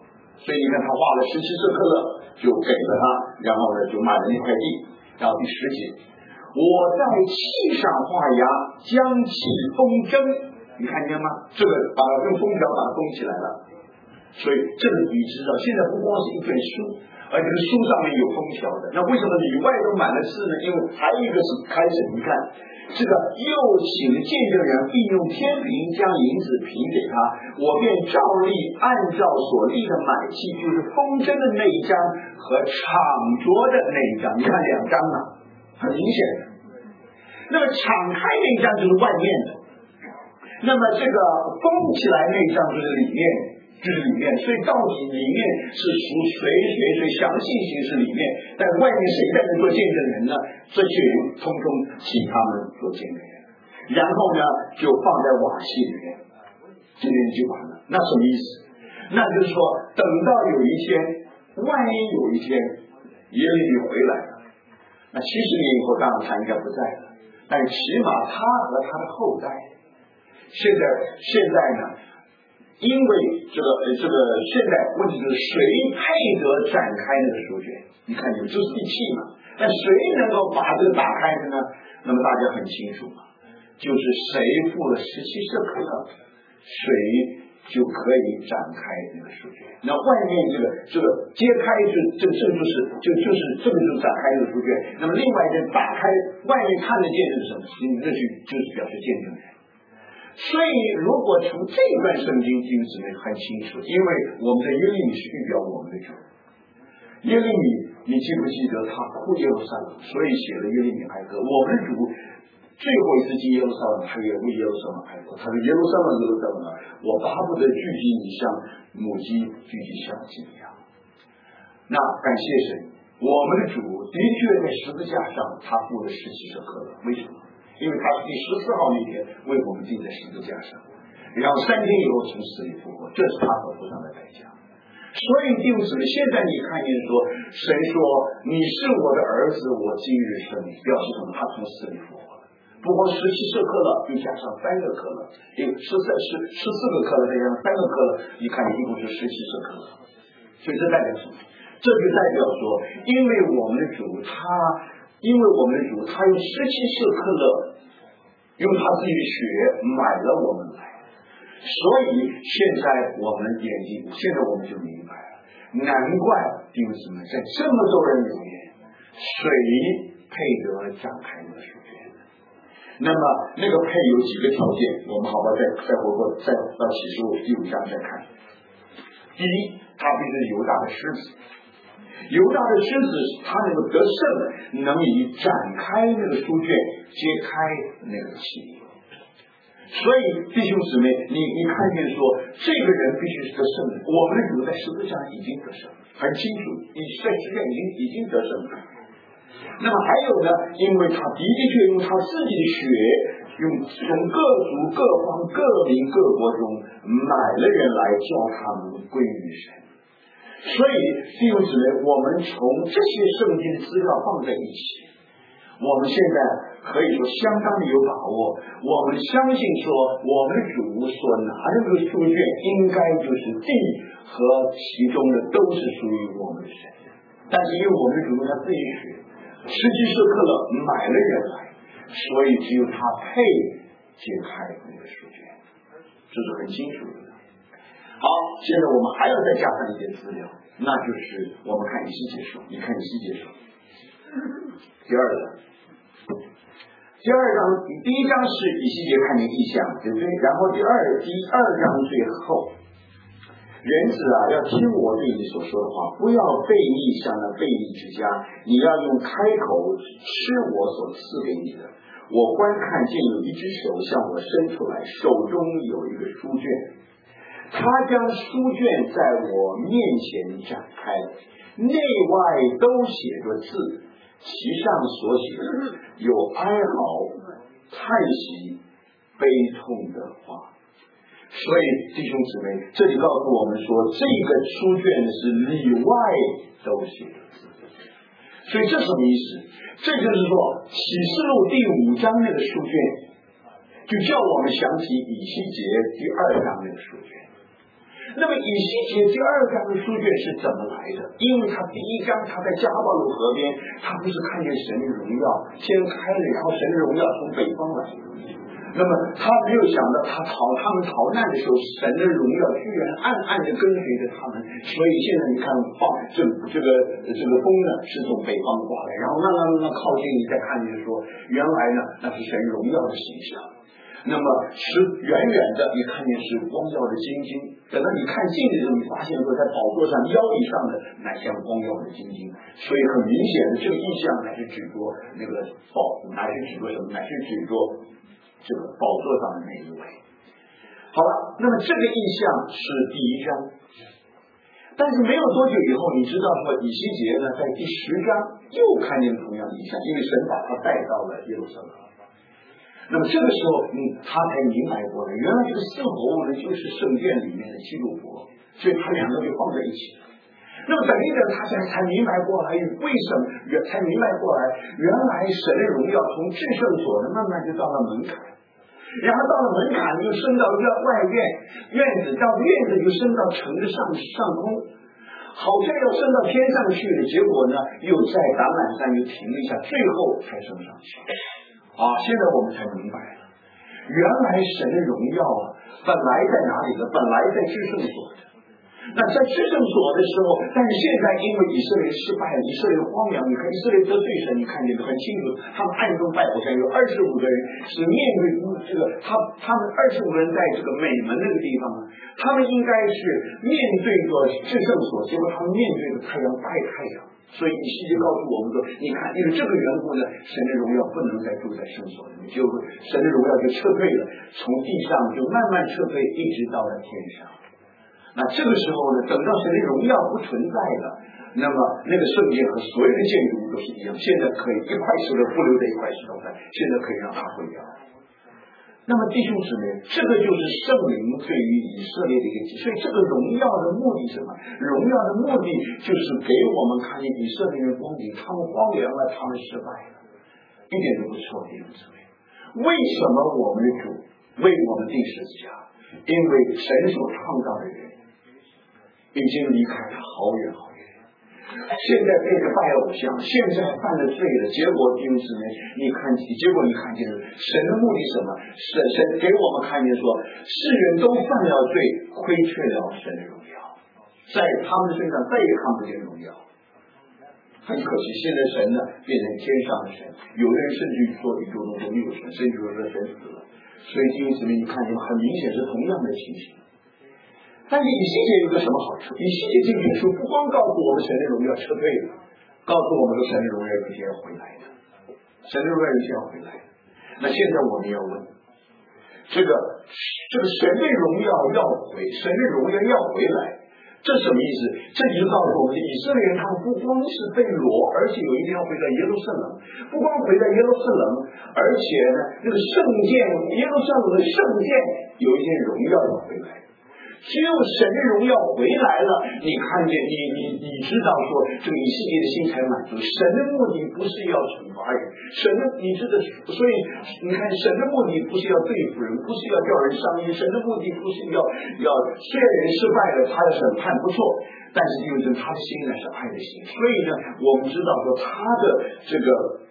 所以你看他画了17舍客勒，就给了他，然后呢就买了那块地。然后第10节，我在气上画押，将气封针，你看见吗？这个把用封条把它封起来了。所以这个你知道，现在不光是一本书，而这个书上面有封条的。那为什么里外都满了字呢？因为还有一个是开始，你看这个又请见证人，并用天平将银子平给他，我便照例按照所立的买契，就是封针的那一张和敞着的那一张，你看2张啊，很明显的。那么敞开那一张就是外面的，那么这个封起来那一张就是里面。所以到底里面是属谁详细形式里面，但外面谁在那做见证人呢？这些人通通请他们做见证人，然后呢就放在瓦器里面，这边就完了。那什么意思？那就是说，等到有一天，万一有一天耶利米回来了，那70年以后当然他应该不在了，但起码他和他的后代，现在呢？因为这个现在问题就是谁配得展开那个书卷？你看有就是地气嘛，但谁能够把这个打开的呢？那么大家很清楚嘛，就是谁付了17舍客勒，谁就可以展开那个书卷。那外面这个揭开这个就是展开这个书卷。那么另外一个打开外面看得见的是什么？这就是表示见证人。所以如果从这段圣经弟兄姊妹很清楚，因为我们的耶利米是预表我们的主。耶利米你记不记得他哭耶路撒冷，所以写了耶利米哀歌。我们的主最后一次进耶路撒冷，他也为耶路撒冷哀歌，他说耶路撒冷啊，我巴不得聚集你像母鸡聚集小鸡一样。那感谢神，我们的主的确在十字架上他付了17舍客勒，为什么？因为他是第14号那天为我们钉在十字架上，然后3天以后从死里复活，这是他所付上的代价。所以弟兄姊妹，现在你看见说，神说你是我的儿子，我今日生你，表示什么？他从死里复活了。不光17舍客勒，又加上3个客勒，有14个客勒，再加上3个客勒，你看一共是17舍客勒。所以这代表什么？这就代表说，因为我们的主他用17舍客勒，用他自己的血买了我们来，所以现在我们眼睛，现在我们就明白了，难怪弟兄姊妹在这么多人里面，谁配得展开那个书卷？那么那个配有几个条件，我们好吧，再回过再到启示录第5章再看。第一，他必须是犹大的狮子。犹大的狮子，他能够得胜，能以展开那个书卷，揭开那个器。所以弟兄姊妹，你看见说，这个人必须是得胜的。我们的主在十字架已经得胜，很清楚，在十字架已经得胜了。那么还有呢，因为他的确用他自己的血，用从各族各方各民各国中买了人来叫他们归于神。所以弟兄姊妹，我们从这些圣经资料放在一起，我们现在可以说相当的有把握。我们相信说，我们的主所拿的这个书卷，应该就是地和其中的都是属于我们的神。但是因为我们的主他自己血17舍客勒买了人来，所以只有他配揭开那个书卷，这是很清楚的。好，现在我们还要再加上一些资料，那就是我们看以西结书。你看以西结书第2章，第一章是以西结看见异象，对不对？然后第二章最后，人子啊，要听我对你所说的话，不要背逆向那背逆之家，你要用开口吃我所赐给你的。我观看见有一只手向我伸出来，手中有一个书卷，他将书卷在我面前展开，内外都写着字，其上所写有哀嚎、叹息、悲痛的话。所以弟兄姊妹，这里告诉我们说，这个书卷是里外都写着字。所以这什么意思？这就是说启示录第5章那个书卷，就叫我们想起以西结第2章那个书卷。 那么以西结第2章的书卷是怎么来的？因为他第1章他在加巴鲁河边，他不是看见神的荣耀天开了，然后神的荣耀从北方来。那么他没有想到他们逃难的时候，神的荣耀居然暗暗的跟随着他们。所以现在你看这个风呢是从北方刮来，然后慢慢靠近，你再看见说原来呢那是神荣耀的形象。那么是远远的你看见是光耀的金晶，等到你看近的时候，你发现说在宝座上腰以上的乃像光耀的金晶。所以很明显的这个意象乃是指着那个乃是指着什么？乃是指着这个宝座上的那一位。好了，那么这个意象是第1章，但是没有多久以后，你知道说以西结呢在第10章又看见同样的意象，因为神把他带到了耶路撒冷。那么这个时候他才明白过来，原来这个4活物呢就是圣殿里面的基路伯，所以他2个就放在一起。那么等一等他才明白过来，为什么才明白过来，原来神的荣耀从至圣所呢慢慢就到了门槛，然后到了门槛就升到外院子，到院子就升到城的上空，好像要升到天上去了，结果呢又在橄榄山又停了一下，最后才升上去。现在我们才明白了，原来神的荣耀本来在哪里呢？本来在至圣所的。那在至圣所的时候，但是现在因为以色列失败了，以色列荒凉，你看以色列得罪神，你看见的很清楚，他们暗中拜偶像，有25个人是面对这个他们25个人在这个美门那个地方，他们应该是面对着至圣所，结果他们面对着太阳拜太阳。所以以西结告诉我们说，你看因为这个缘故呢，神的荣耀不能再住在圣所里面，就神的荣耀就撤退了，从地上就慢慢撤退，一直到了天上。那这个时候呢，等到神的荣耀不存在了，那么那个圣殿和所有的建筑物都是一样，现在可以一块石头不留在一块石头上，现在可以让它毁掉。那么弟兄姊妹，这个就是圣灵对于以色列的一个，所以这个荣耀的目的是什么？荣耀的目的就是给我们看见以色列人光景，他们荒凉了，他们失败了，一点都不错。弟兄姊妹，为什么我们的主为我们定十字架？因为神所创造的人已经离开他好远好远，现在被着拜偶像，现在犯了罪了，结果弟兄姊妹，你看见神的目的是什么？神给我们看见说，世人都犯了罪，亏缺了神的荣耀，在他们身上再也看不见荣耀。很可惜，现在神呢变成天上的神，有的人甚至于说宇宙中都没有神，甚至说神死了。所以弟兄姊妹，你看见很明显是同样的情形。但是以西结有个什么好处？以西结这本书不光告诉我们神的荣耀撤退了，告诉我们说神的荣耀有一天要回来的，神的荣耀有一天要回来的。那现在我们要问，这个神的荣耀要神的荣耀要回来，这什么意思？这就告诉我们，以色列人他们不光是被掳，而且有一天要回到耶路撒冷，不光回到耶路撒冷，而且呢，那个圣殿耶路撒冷的圣殿有一天荣耀要回来。只有神的荣耀回来了，你看见你知道说这个以西结的心才满足。神的目的不是要惩罚人，你知道，所以你看神的目的不是要对付人，不是要叫人伤心，神的目的不是要虽然人失败了，他的审判不错，但是就是他的心乃是爱的心。所以呢，我们知道说他的什么，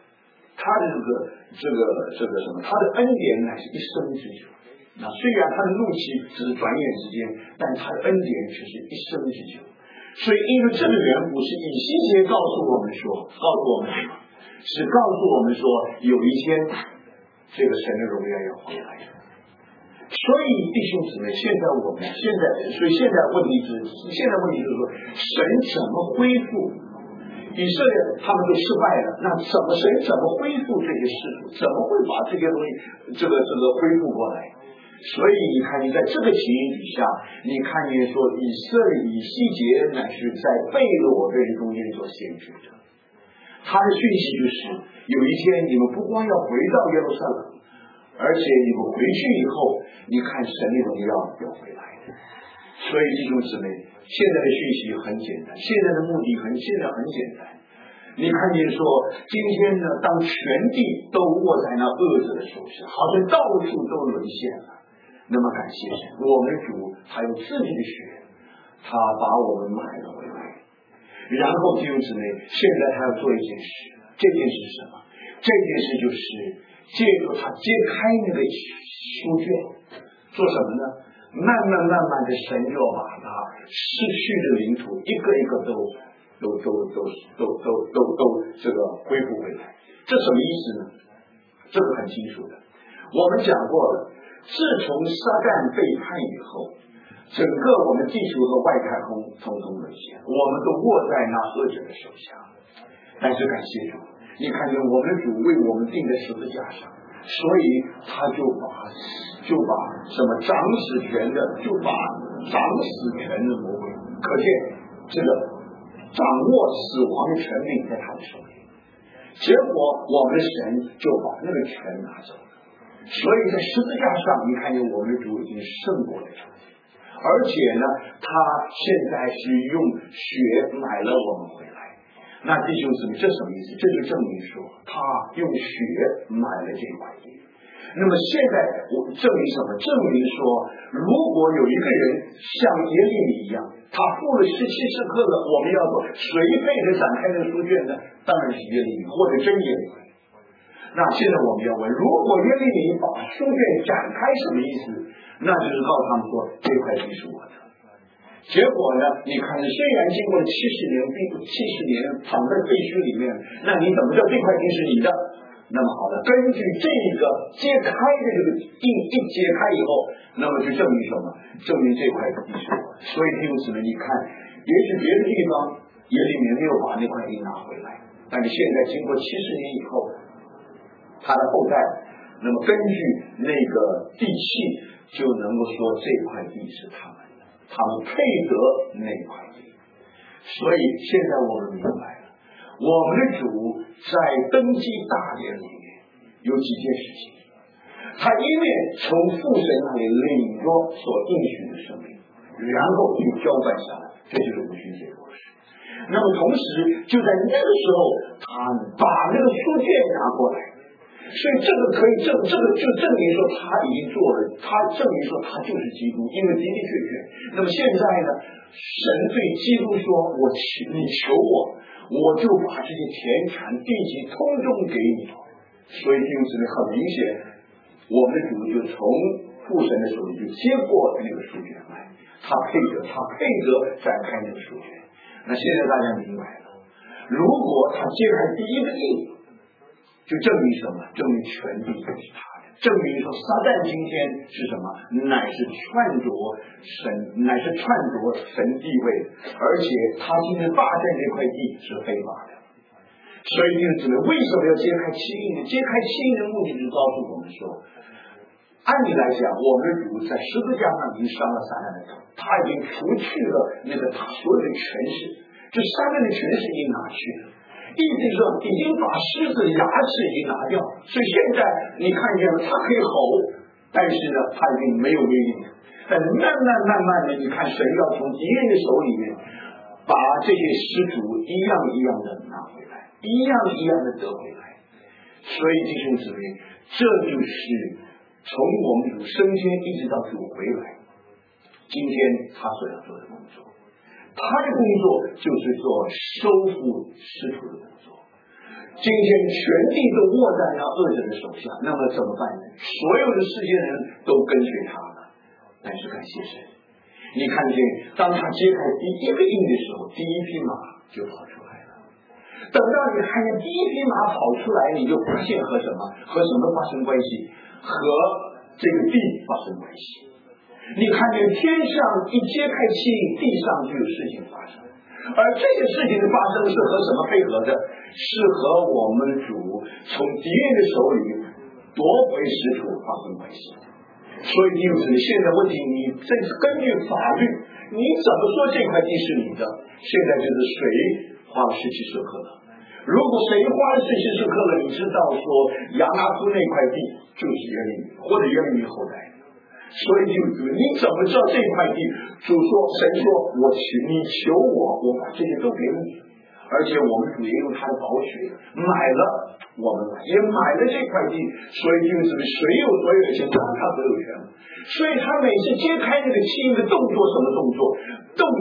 他的恩典乃是一生之久。那虽然他的怒气只是转眼之间，但他的恩典却是一生之久。所以因为这个缘故，是以西结告诉我们什么？是告诉我们说，有一天这个神的荣耀要回来的。所以弟兄姊妹，所以现在问题就是说，神怎么恢复以色列？他们都失败了，那神怎么恢复这些事物？怎么会把这些东西这个恢复过来？所以你看，你在这个情形底下，你看见说以西结乃是在被掳的人中间所显示的。他的讯息就是，有一天你们不光要回到耶路撒冷，而且你们回去以后，你看神的荣耀要回来的。所以弟兄姊妹，现在的讯息很简单，现在的目的很简单。你看见说，今天呢，当全地都握在那恶者的手下，好像到处都沦陷了。那么感谢神，我们的主他有自己的血， 他把我们买了回来，然后弟兄姊妹，现在他要做一件事，这件事是什么？这件事就是借助他揭开那个书卷，做什么呢？慢慢的，神就要把他失去的领土一个一个都这个恢复回来。这什么意思呢？这个很清楚的，我们讲过了，自从撒旦背叛以后，整个我们地球和外太空通通沦陷，我们都握在那恶者的手下。但是感谢主，你看见我们的主为我们钉在十字架上，所以他就把什么掌死权的，就把掌死权的魔鬼，可见这个掌握死亡的权柄在他的手里。结果我们的神就把那个权拿走了，所以在十字架上，你看见我们的主已经胜过了仇敌，而且呢，他现在是用血买了我们回来。那弟兄姊妹，这什么意思？这就证明说，他用血买了这块地。那么现在我证明什么？证明说，如果有一个人像耶利米一样，他付了17世克勒，我们要说谁背着展开的书卷呢？当然是耶利米，或者真耶利米。那现在我们要问，如果耶利米把书卷展开，什么意思？那就是告诉他们说，这块地是我的。结果呢？你看，虽然经过了70年躺在废墟里面，那你怎么知道这块地是你的？那么好的，根据这个揭开的这个地一揭开以后，那么就证明什么？证明这块地是我的。所以弟兄姊妹，你看，也许别的地方耶利米没有把那块地拿回来，但是现在经过70年以后，他的后代，那么根据那个地契，就能够说这块地是他们的，他们配得那块地。所以现在我们明白了，我们的主在登基大典里面有几件事情，他一面从父神那里领着所应许的生命，然后就交办下来，这就是五旬节故事。那么同时就在那个时候，他把那个书卷拿过来，所以这个可以这个就证明说他已经做了，他证明说他就是基督，因为的的确确。那么现在呢，神对基督说：“你求我，我就把这些田产地级通通给你。”所以弟兄姊妹，很明显，我们的主就从父神的手里就接过那个书卷来，他配得展开那个书卷。那现在大家明白了，如果他揭开第一个印，就证明什么？证明权力是他的，证明说撒旦今天是什么？乃是篡夺神地位，而且他今天霸占这块地是非法的。所以弟兄姊妹，为什么要揭开七印呢？揭开七印的目的是告诉我们说，按理来讲，我们的主在十字架上已经伤了撒旦的头，他已经除去了那个他所有的权势，就撒旦的权势已经拿去了。意思是说，已经把狮子的牙齿已经拿掉，所以现在你看见了，它可以吼，但是呢，它已经没有威力了。但慢慢的，你看神要从敌人的手里面把这些失主一样的拿回来，一样的得回来。所以弟兄姊妹，这就是从我们主升天一直到主回来，今天他所要做的工作。他的工作就是做收复失土的工作。今天全地都握在那恶者的手下，那么怎么办呢？所有的世界人都跟随他了。但是感谢神，你看见当他揭开第一个印的时候，第一匹马就跑出来了。等到你看见第一匹马跑出来，你就发现和什么发生关系？和这个地发生关系。你看见天上一揭开气，地上就有事情发生，而这个事情的发生是和什么配合的？是和我们主从敌人的手里夺回失土发生关系。所以弟兄姊妹，现在问题，你这是根据法律，你怎么说这块地是你的？现在就是谁花了17舍客勒。如果谁花了17舍客勒，你知道说亚拿夫那块地就是耶利米或者耶利米后代。所以你怎么知道这块地？主说，神说，你求我把这些都给你，而且我们主也用他的宝血买了，我们也买了这块地。所以就是谁有所有的钱，他所有权。所以他每次揭开那个七印的动作，什么动作？动作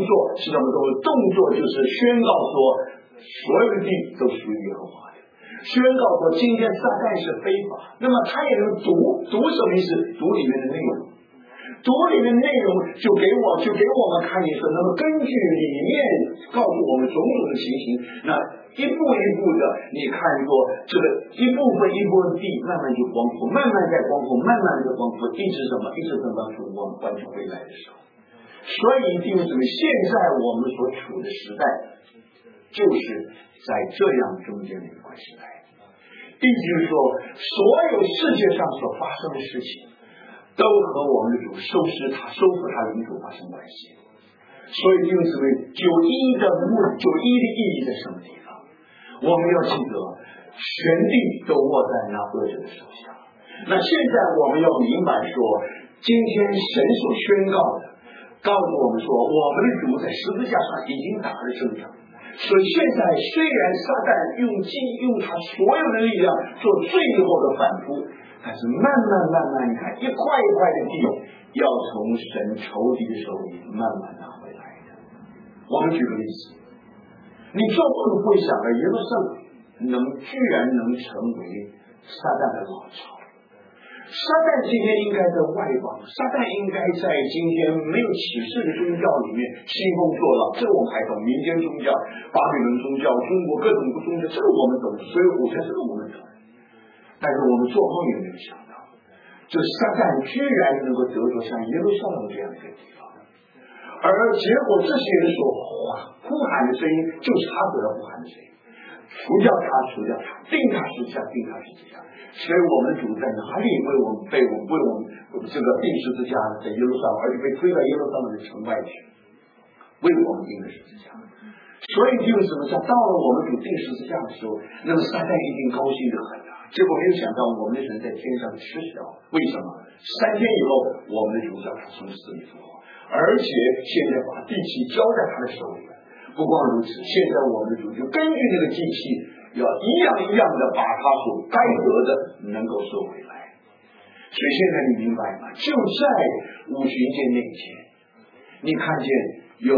作是怎么说？动作就是宣告说，所有的地都属于耶和华的，宣告说今天撒旦是非法。那么他也能读什么意思？读里面的内容，读里面的内容就给我们看见说，那么根据里面告诉我们种种的情形，那一步一步的，你看说这个一部分地慢慢就光复，慢慢在光复，慢慢的光复，一直等到我们完全回来的时候。所以弟兄姊妹，现在我们所处的时代，就是在这样中间的一块时代。意思就是说，所有世界上所发生的事情，都和我们的主收复他的领土发生关系。所以弟兄姊妹，91的意义在什么地方？我们要记得，全地都握在那恶者的手下。那现在我们要明白说，今天神所宣告的，告诉我们说，我们的主在十字架上已经打了胜仗。所以现在虽然撒旦用他所有的力量做最后的反扑，但是慢慢你看一块一块的地要从神仇敌的手里慢慢拿回来的。我们举个例子，你做梦不会想到耶路撒冷居然能成为撒旦的老巢。撒旦今天应该在外邦，撒旦应该在今天没有启示的宗教里面兴风作浪，这个我们还懂，民间宗教、巴比伦宗教、中国各种宗教，这个我们懂，所以我觉得这个我们懂。但是我们做梦也没有想到，这撒旦居然能够得着像耶路撒冷这样的一个地方，而结果这些人所呼喊的声音，就是他所要呼喊的声音，除掉他，定他十字架。所以我们主在哪里为我们这个定十字架，在耶路撒冷，而且被推到耶路撒冷的城外去，为我们定的十字架。所以弟兄姊妹，到了我们主定十字架的时候，那么撒旦一定高兴得很啊。结果没有想到，我们的神在天上吃小，为什么？3天以后，我们的主叫他从死里复活，而且现在把地气交在他的手里。不光如此，现在我们的主就根据这个地气，要一样的把他所该得的能够收回来。所以现在你明白吗？就在五旬节那天，你看见有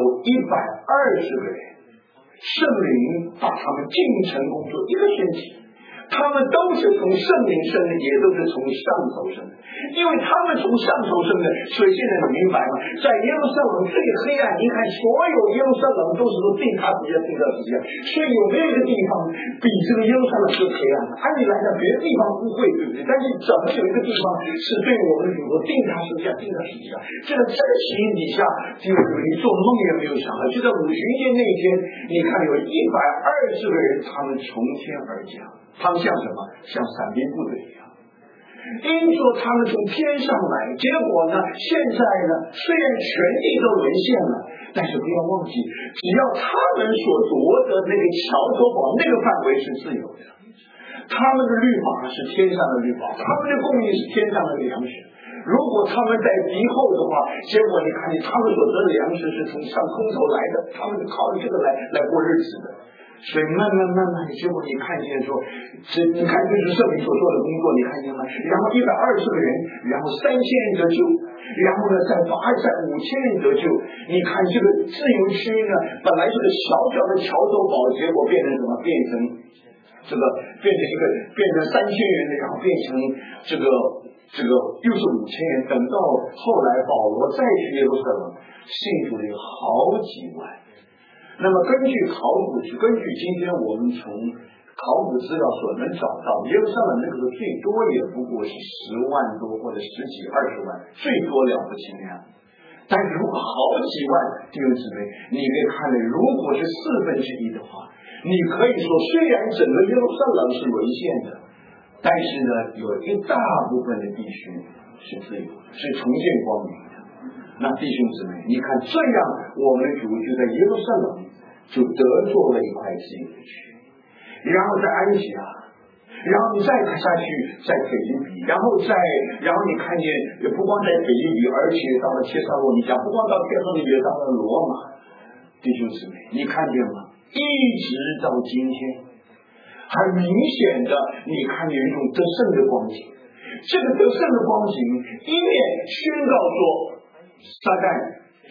120个人，圣灵把他们进城工作一个星期，他们都是从圣灵生的，也都是从上头生的。因为他们从上头生的，所以现在你明白吗？在耶路撒冷最黑暗，你看所有耶路撒冷都是说定他时间，所以有没有一个地方比这个耶路撒冷更黑暗？按理来讲，别的地方不会，对不对？但是怎么有一个地方是对我们的主说定他时间？这个情形底下，就是你做梦也没有想到，就在五旬节那一天，你看有120个人，他们从天而降，他们像什么？像伞兵部队一样。因说他们从天上来，结果呢，现在呢，虽然全地都沦陷了，但是不要忘记，只要他们所夺得那个桥头堡那个范围是自由的，他们的律法是天上的律法，他们的供应是天上的粮食。如果他们在敌后的话，结果你看见他们所得的粮食是从上空头来的，他们是靠着这个来过日子的。所以慢慢的，结果你看见说，你看这是圣灵所做的工作，你看见吗？然后120个人，然后3000人得救，然后呢，在5000人得救。你看这个自由区呢，本来是个小小的桥头堡，结果变成什么？变成3000人的，然后变成这个又是5000人。等到后来保罗再去耶路撒冷，信主的有好几万。那么根据今天我们从考古资料所能找到，耶路撒冷那个最多也不过是10万多或者10几20万，最多了不起那样。但是如果好几万弟兄姊妹，你可以看到，如果是1/4的话，你可以说虽然整个耶路撒冷是沦陷的，但是呢，有一大部分的地区是自由的，是重见光明的。那弟兄姊妹，你看这样，我们的主就在耶路撒冷就得着了一块自由的区，然后在安提阿，然后你再看下去，在腓立比，然后你看见也不光在腓立比，而且到了帖撒罗尼迦，不光到帖撒罗尼迦，也到了罗马。弟兄姊妹，你看见吗？一直到今天，很明显的，你看见一种得胜的光景。这个得胜的光景，一面宣告说撒旦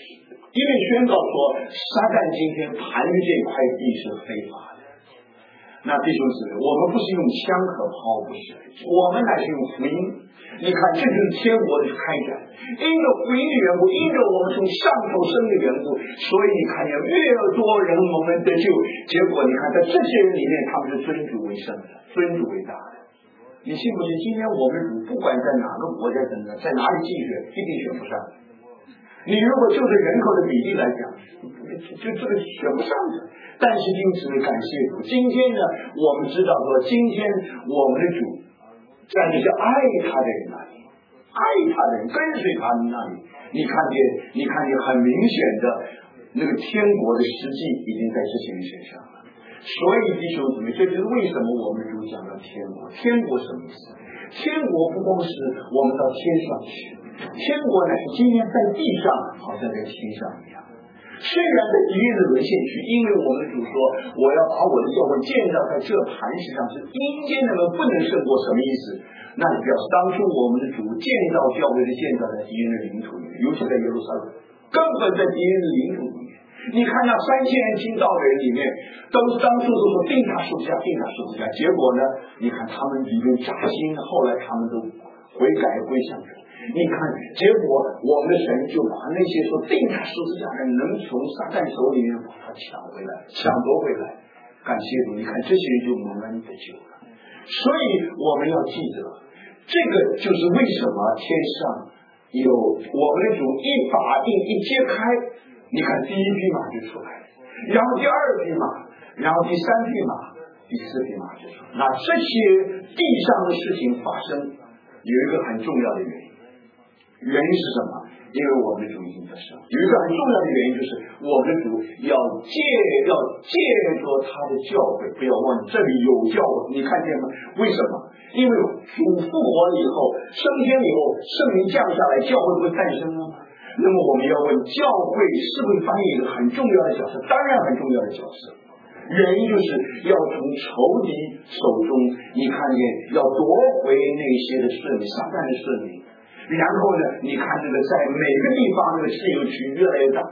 因为宣告说撒旦今天盘的这块地是非法的。那弟兄姊妹，我们不是用枪和炮，不是，我们乃是用福音。你看，这就是天国的开展，因着福音的缘故，因着我们从上头生的缘故，所以你看见越多人我们得救，结果你看在这些人里面，他们是尊主为圣的，尊主为大的。你信不信？今天我们主不管在哪个国家在哪里竞选，一定选不上。你如果就着人口的比例来讲，就这个选不上的。但是因此感谢主，今天呢，我们知道说，今天我们的主在那些爱他的人那里，爱他的人跟随他们那里，你看见很明显的那个天国的实际已经在这些人身上了。所以弟兄姊妹，这就是为什么我们主讲到天国。天国什么意思？天国不光是我们到天上去，天国乃是今天在地上，好像在天上一样。虽然在敌人的沦陷区，因为我们的主说，我要把我的教会建造在这磐石上，是阴间的人不能胜过，什么意思？那就表示当初我们的主建造教会是建造在敌人的领土里面，尤其在耶路撒冷，根本在敌人的领土里面。你看那3000人听到的人里面，都是当初都说定他十字架，结果呢，你看他们里面扎心，后来他们都悔改归向主。你看，结果我们的神就把那些说定他十字架的人能从撒旦手里面把他抢夺回来。感谢主，你看这些人就蒙恩得救了。所以我们要记得，这个就是为什么天上有我们的主一把印一揭开，你看第一匹马就出来了，然后第二匹马，然后第三匹马，第四匹马就出来。那这些地上的事情发生，有一个很重要的原因。原因是什么？因为我们的主已经得胜。有一个很重要的原因，就是我们的主要借着他的教诲，不要忘记这里有教诲，你看见吗？为什么？因为主复活了以后，升天以后，圣灵降下来，教会不诞生了吗？那么我们要问，教会是不是扮演一个很重要的角色？当然很重要的角色。原因就是要从仇敌手中，你看见要夺回那些的顺利，撒旦的顺利。然后呢，你看这个在每个地方这个自由区越来越大。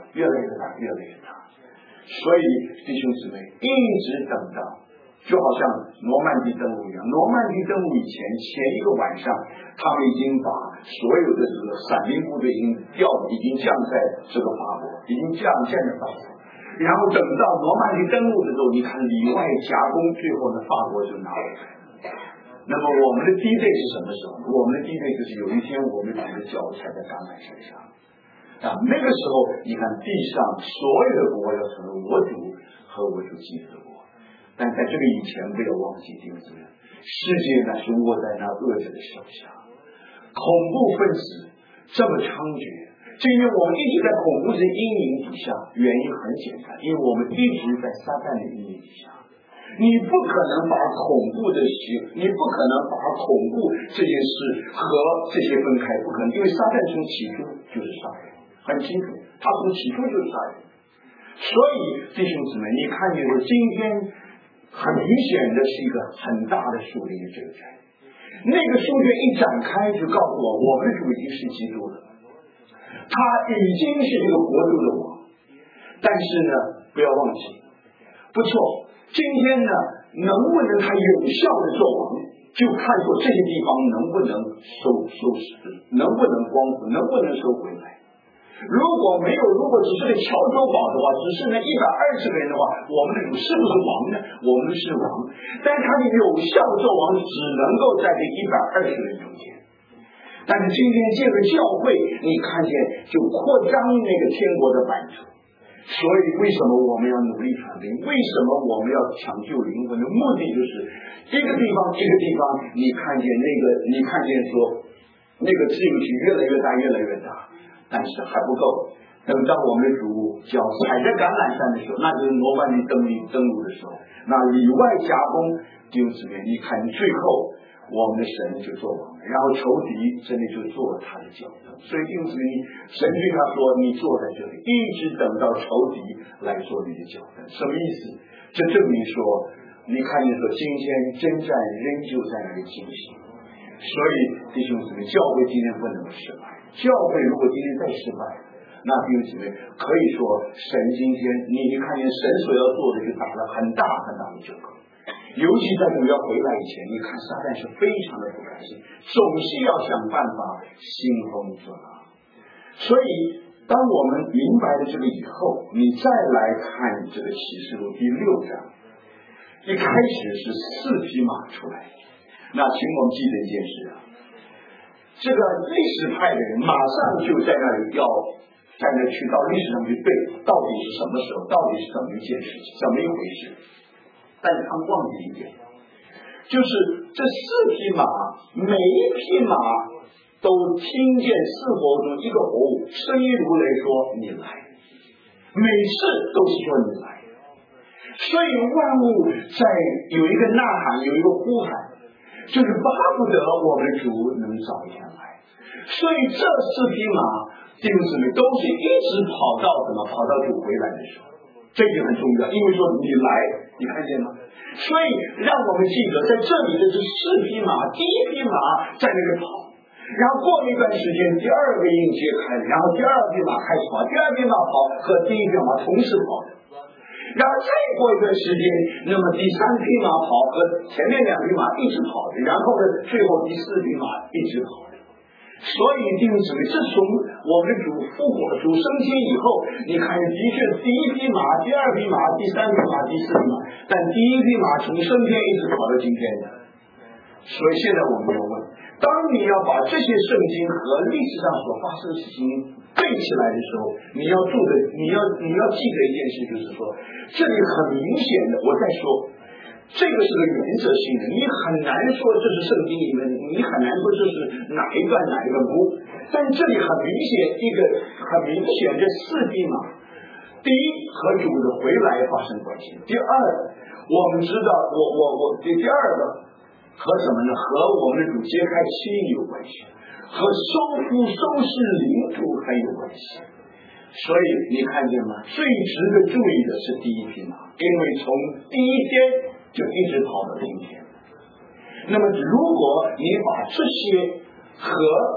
所以弟兄姊妹，一直等到就好像诺曼底登陆一样，诺曼底登陆以前一个晚上，他们已经把所有的这个伞兵部队已经降在这个法国，已经降在法国。然后等到诺曼底登陆的时候，你看里外夹攻，最后呢，法国就拿回来。那么我们的第一队是什么时候？我们的第一队就是有一天我们整个脚踩在橄榄山上那个时候你看地上所有的国要成为我主和我主基督的国。但在这个以前不要忘记弟兄姊妹，世界呢是握在那恶者的手下，恐怖分子这么猖獗，就因为我们一直在恐怖的阴影底下。原因很简单，因为我们一直在撒旦的阴影底下。你不可能把恐怖这件事和这些分开，不可能，因为撒旦从起初就是杀人，很清楚，他从起初就是杀人。所以弟兄姊妹，你看见说今天很明显的是一个很大的属灵的征战。那个书卷一展开就告诉我们的主已经是基督了，他已经是这个国度的王。但是呢，不要忘记，不错，今天呢，能不能他有效的做王，就看出这些地方能不能收拾，能不能光复，能不能收回来。如果只是个乔州堡的话，只是那120个人的话，我们的主是不是王呢？我们是王，但是他的有效做王只能够在这120个人中间。但是今天借着教会，你看见就扩张那个天国的版图。所以为什么我们要努力传福音？为什么我们要抢救灵魂的目的就是一个地方，你看见说那个自由区越来越大，但是还不够。等到我们的主脚踩在橄榄山的时候，那就是诺曼底登陆的时候，那里外夹攻弟兄姊妹，你看最后我们的神就做王了，然后仇敌真的就做了他的脚凳。所以弟兄姊妹，神对他说，你坐在这里，一直等到仇敌来做你的脚凳。什么意思？这证明说，你看见说今天征战仍旧在那里进行。所以弟兄姊妹，教会今天不能失败。教会如果今天再失败， 那弟兄姊妹，可以说神今天你看见神所要做的就打了很大很大的折扣。尤其在主要回来以前，你看撒旦是非常的不开心，总是要想办法兴风作浪。所以当我们明白了这个以后，你再来看这个启示录第6章，一开始是4匹马出来。那请我们记得一件事啊，这个历史派的人马上就在那里要在那去到历史上去对到底是什么时候，到底是怎么一件事情，怎么一回事。但是他们忘记一点，就是这4匹马，每一匹马都听见4活中一个活物声音如雷说你来，每次都是说你来。所以万物在有一个呐喊，有一个呼喊，就是巴不得我们主能早一天来。所以这4匹马弟兄姊妹都是一直跑到主回来的时候，这就很重要。因为说你来，你看见吗？所以让我们记得在这里的是4匹马，第一匹马在那个跑，然后过了一段时间，第二个印揭开，然后第二匹马开始跑，第二匹马跑和第一匹马同时跑的，然后再过一段时间，那么第3匹马跑和前面2匹马一直跑的，然后呢，最后第4匹马一直跑的。所以弟兄姊妹，自从我们的主复活、主升天以后，你看的确第一匹马、第二匹马、第3匹马、第4匹马，但第一匹马从升天一直跑到今天的。所以现在我们要问，当你要把这些圣经和历史上所发生的事情对起来的时候，你要记得一件事，就是说这里很明显的，我在说这个是个原则性的，你很难说这是圣经里面，你很难说这是哪一段不，但这里很明显这4匹马，第一和主的回来发生关系，第二我们知道第二个和什么呢？和我们的主揭开七有关系，和收拾领土很有关系。所以你看见吗？最值得注意的是第一匹马，因为从第一天就一直跑到今天。那么如果你把这些和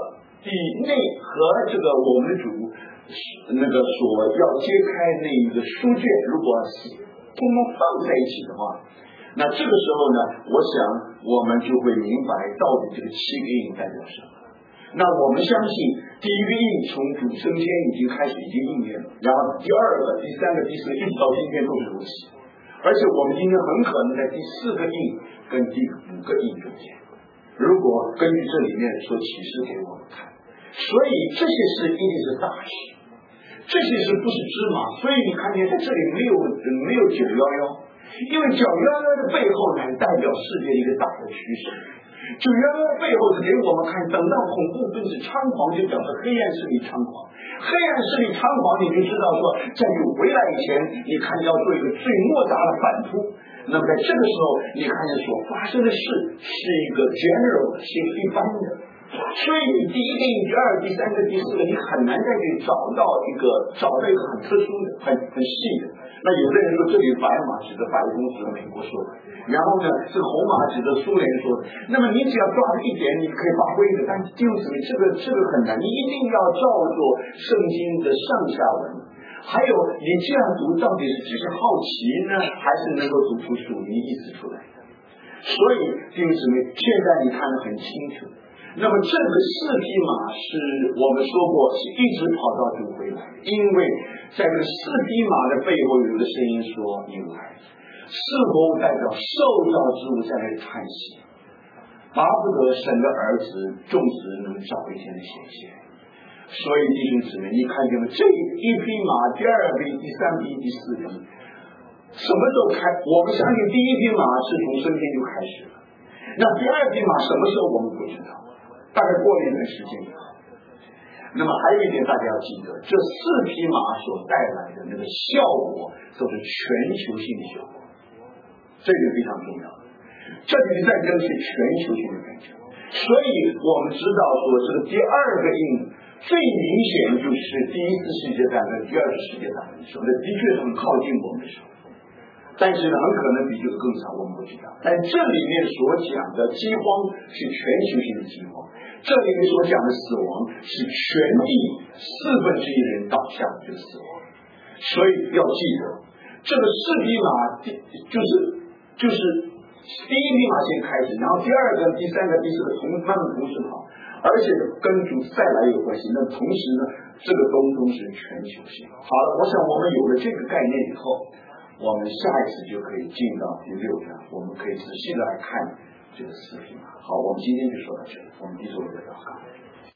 这个我们的主那个所要揭开那一个书卷，如果通通放在一起的话，那这个时候呢，我想我们就会明白到底这个7个印代表什么。那我们相信第一个印从主升天已经开始，已经应验了，然后第二个、第三个、第四个一直到今天都是如此。而且我们今天很可能在第4个印跟第5个印中间，如果根据这里面所启示给我们看，所以这些事一定是大事，这些事不是芝麻。所以你看见在这里没有911，因为911的背后呢代表世界一个大的趋势。911的背后是给我们看，等到恐怖分子猖狂，就表示黑暗势力猖狂。黑暗势力猖狂，你就知道说，在主回来以前，你看要做一个最莫大的反扑。那么在这个时候，你看见所发生的事是一个 general， 是一般的。所以你第一个、第二、第三个、第4个，你很难在这里找到一个很特殊的、很细的。那有的人说这里白马指的白宫，指的美国说的，然后呢这个红马指的苏联说的。那么你只要抓住一点，你可以发挥的。但是弟兄姊妹，这个很难，你一定要照着圣经的上下文。还有你这样读，到底是只是好奇呢，还是能够读出属灵意思出来的？所以弟兄姊妹，现在你看得很清楚。那么这个4匹马是我们说过是一直跑到主回来，因为在这个4匹马的背后有一个声音说你来，4活物代表受造之物在那里叹息，巴不得神的儿子种植能早一天的显现。所以弟兄姊妹，你看见了这一匹马、第2匹、第3匹、第4匹什么时候开？我们相信第一匹马是从升天就开始了，那第2匹马什么时候我们不知道，大概过了一段时间以后。那么还有一点大家要记得，这4匹马所带来的那个效果都是全球性的效果，这个非常重要。这里的战争是全球性的战争，所以我们知道说这个第2个印最明显就是第1次世界大战跟第2次世界大战的时候，那的确很靠近我们的时候。 但是呢，很可能比这个更长，我们不知道。但这里面所讲的饥荒是全球性的饥荒，这里面所讲的死亡是全地1/4人倒下的这个死亡。所以要记得，这个四匹马就是第一匹马先开始，然后第二个、第三个、第四个慢慢同时跑，而且跟主再来有关系。那同时呢，这个东是全球性。好了，我想我们有了这个概念以后，我们下一次就可以进到第6章，我们可以仔细的来看这个四匹马。好，我们今天就说到这里，我们低头为祷告。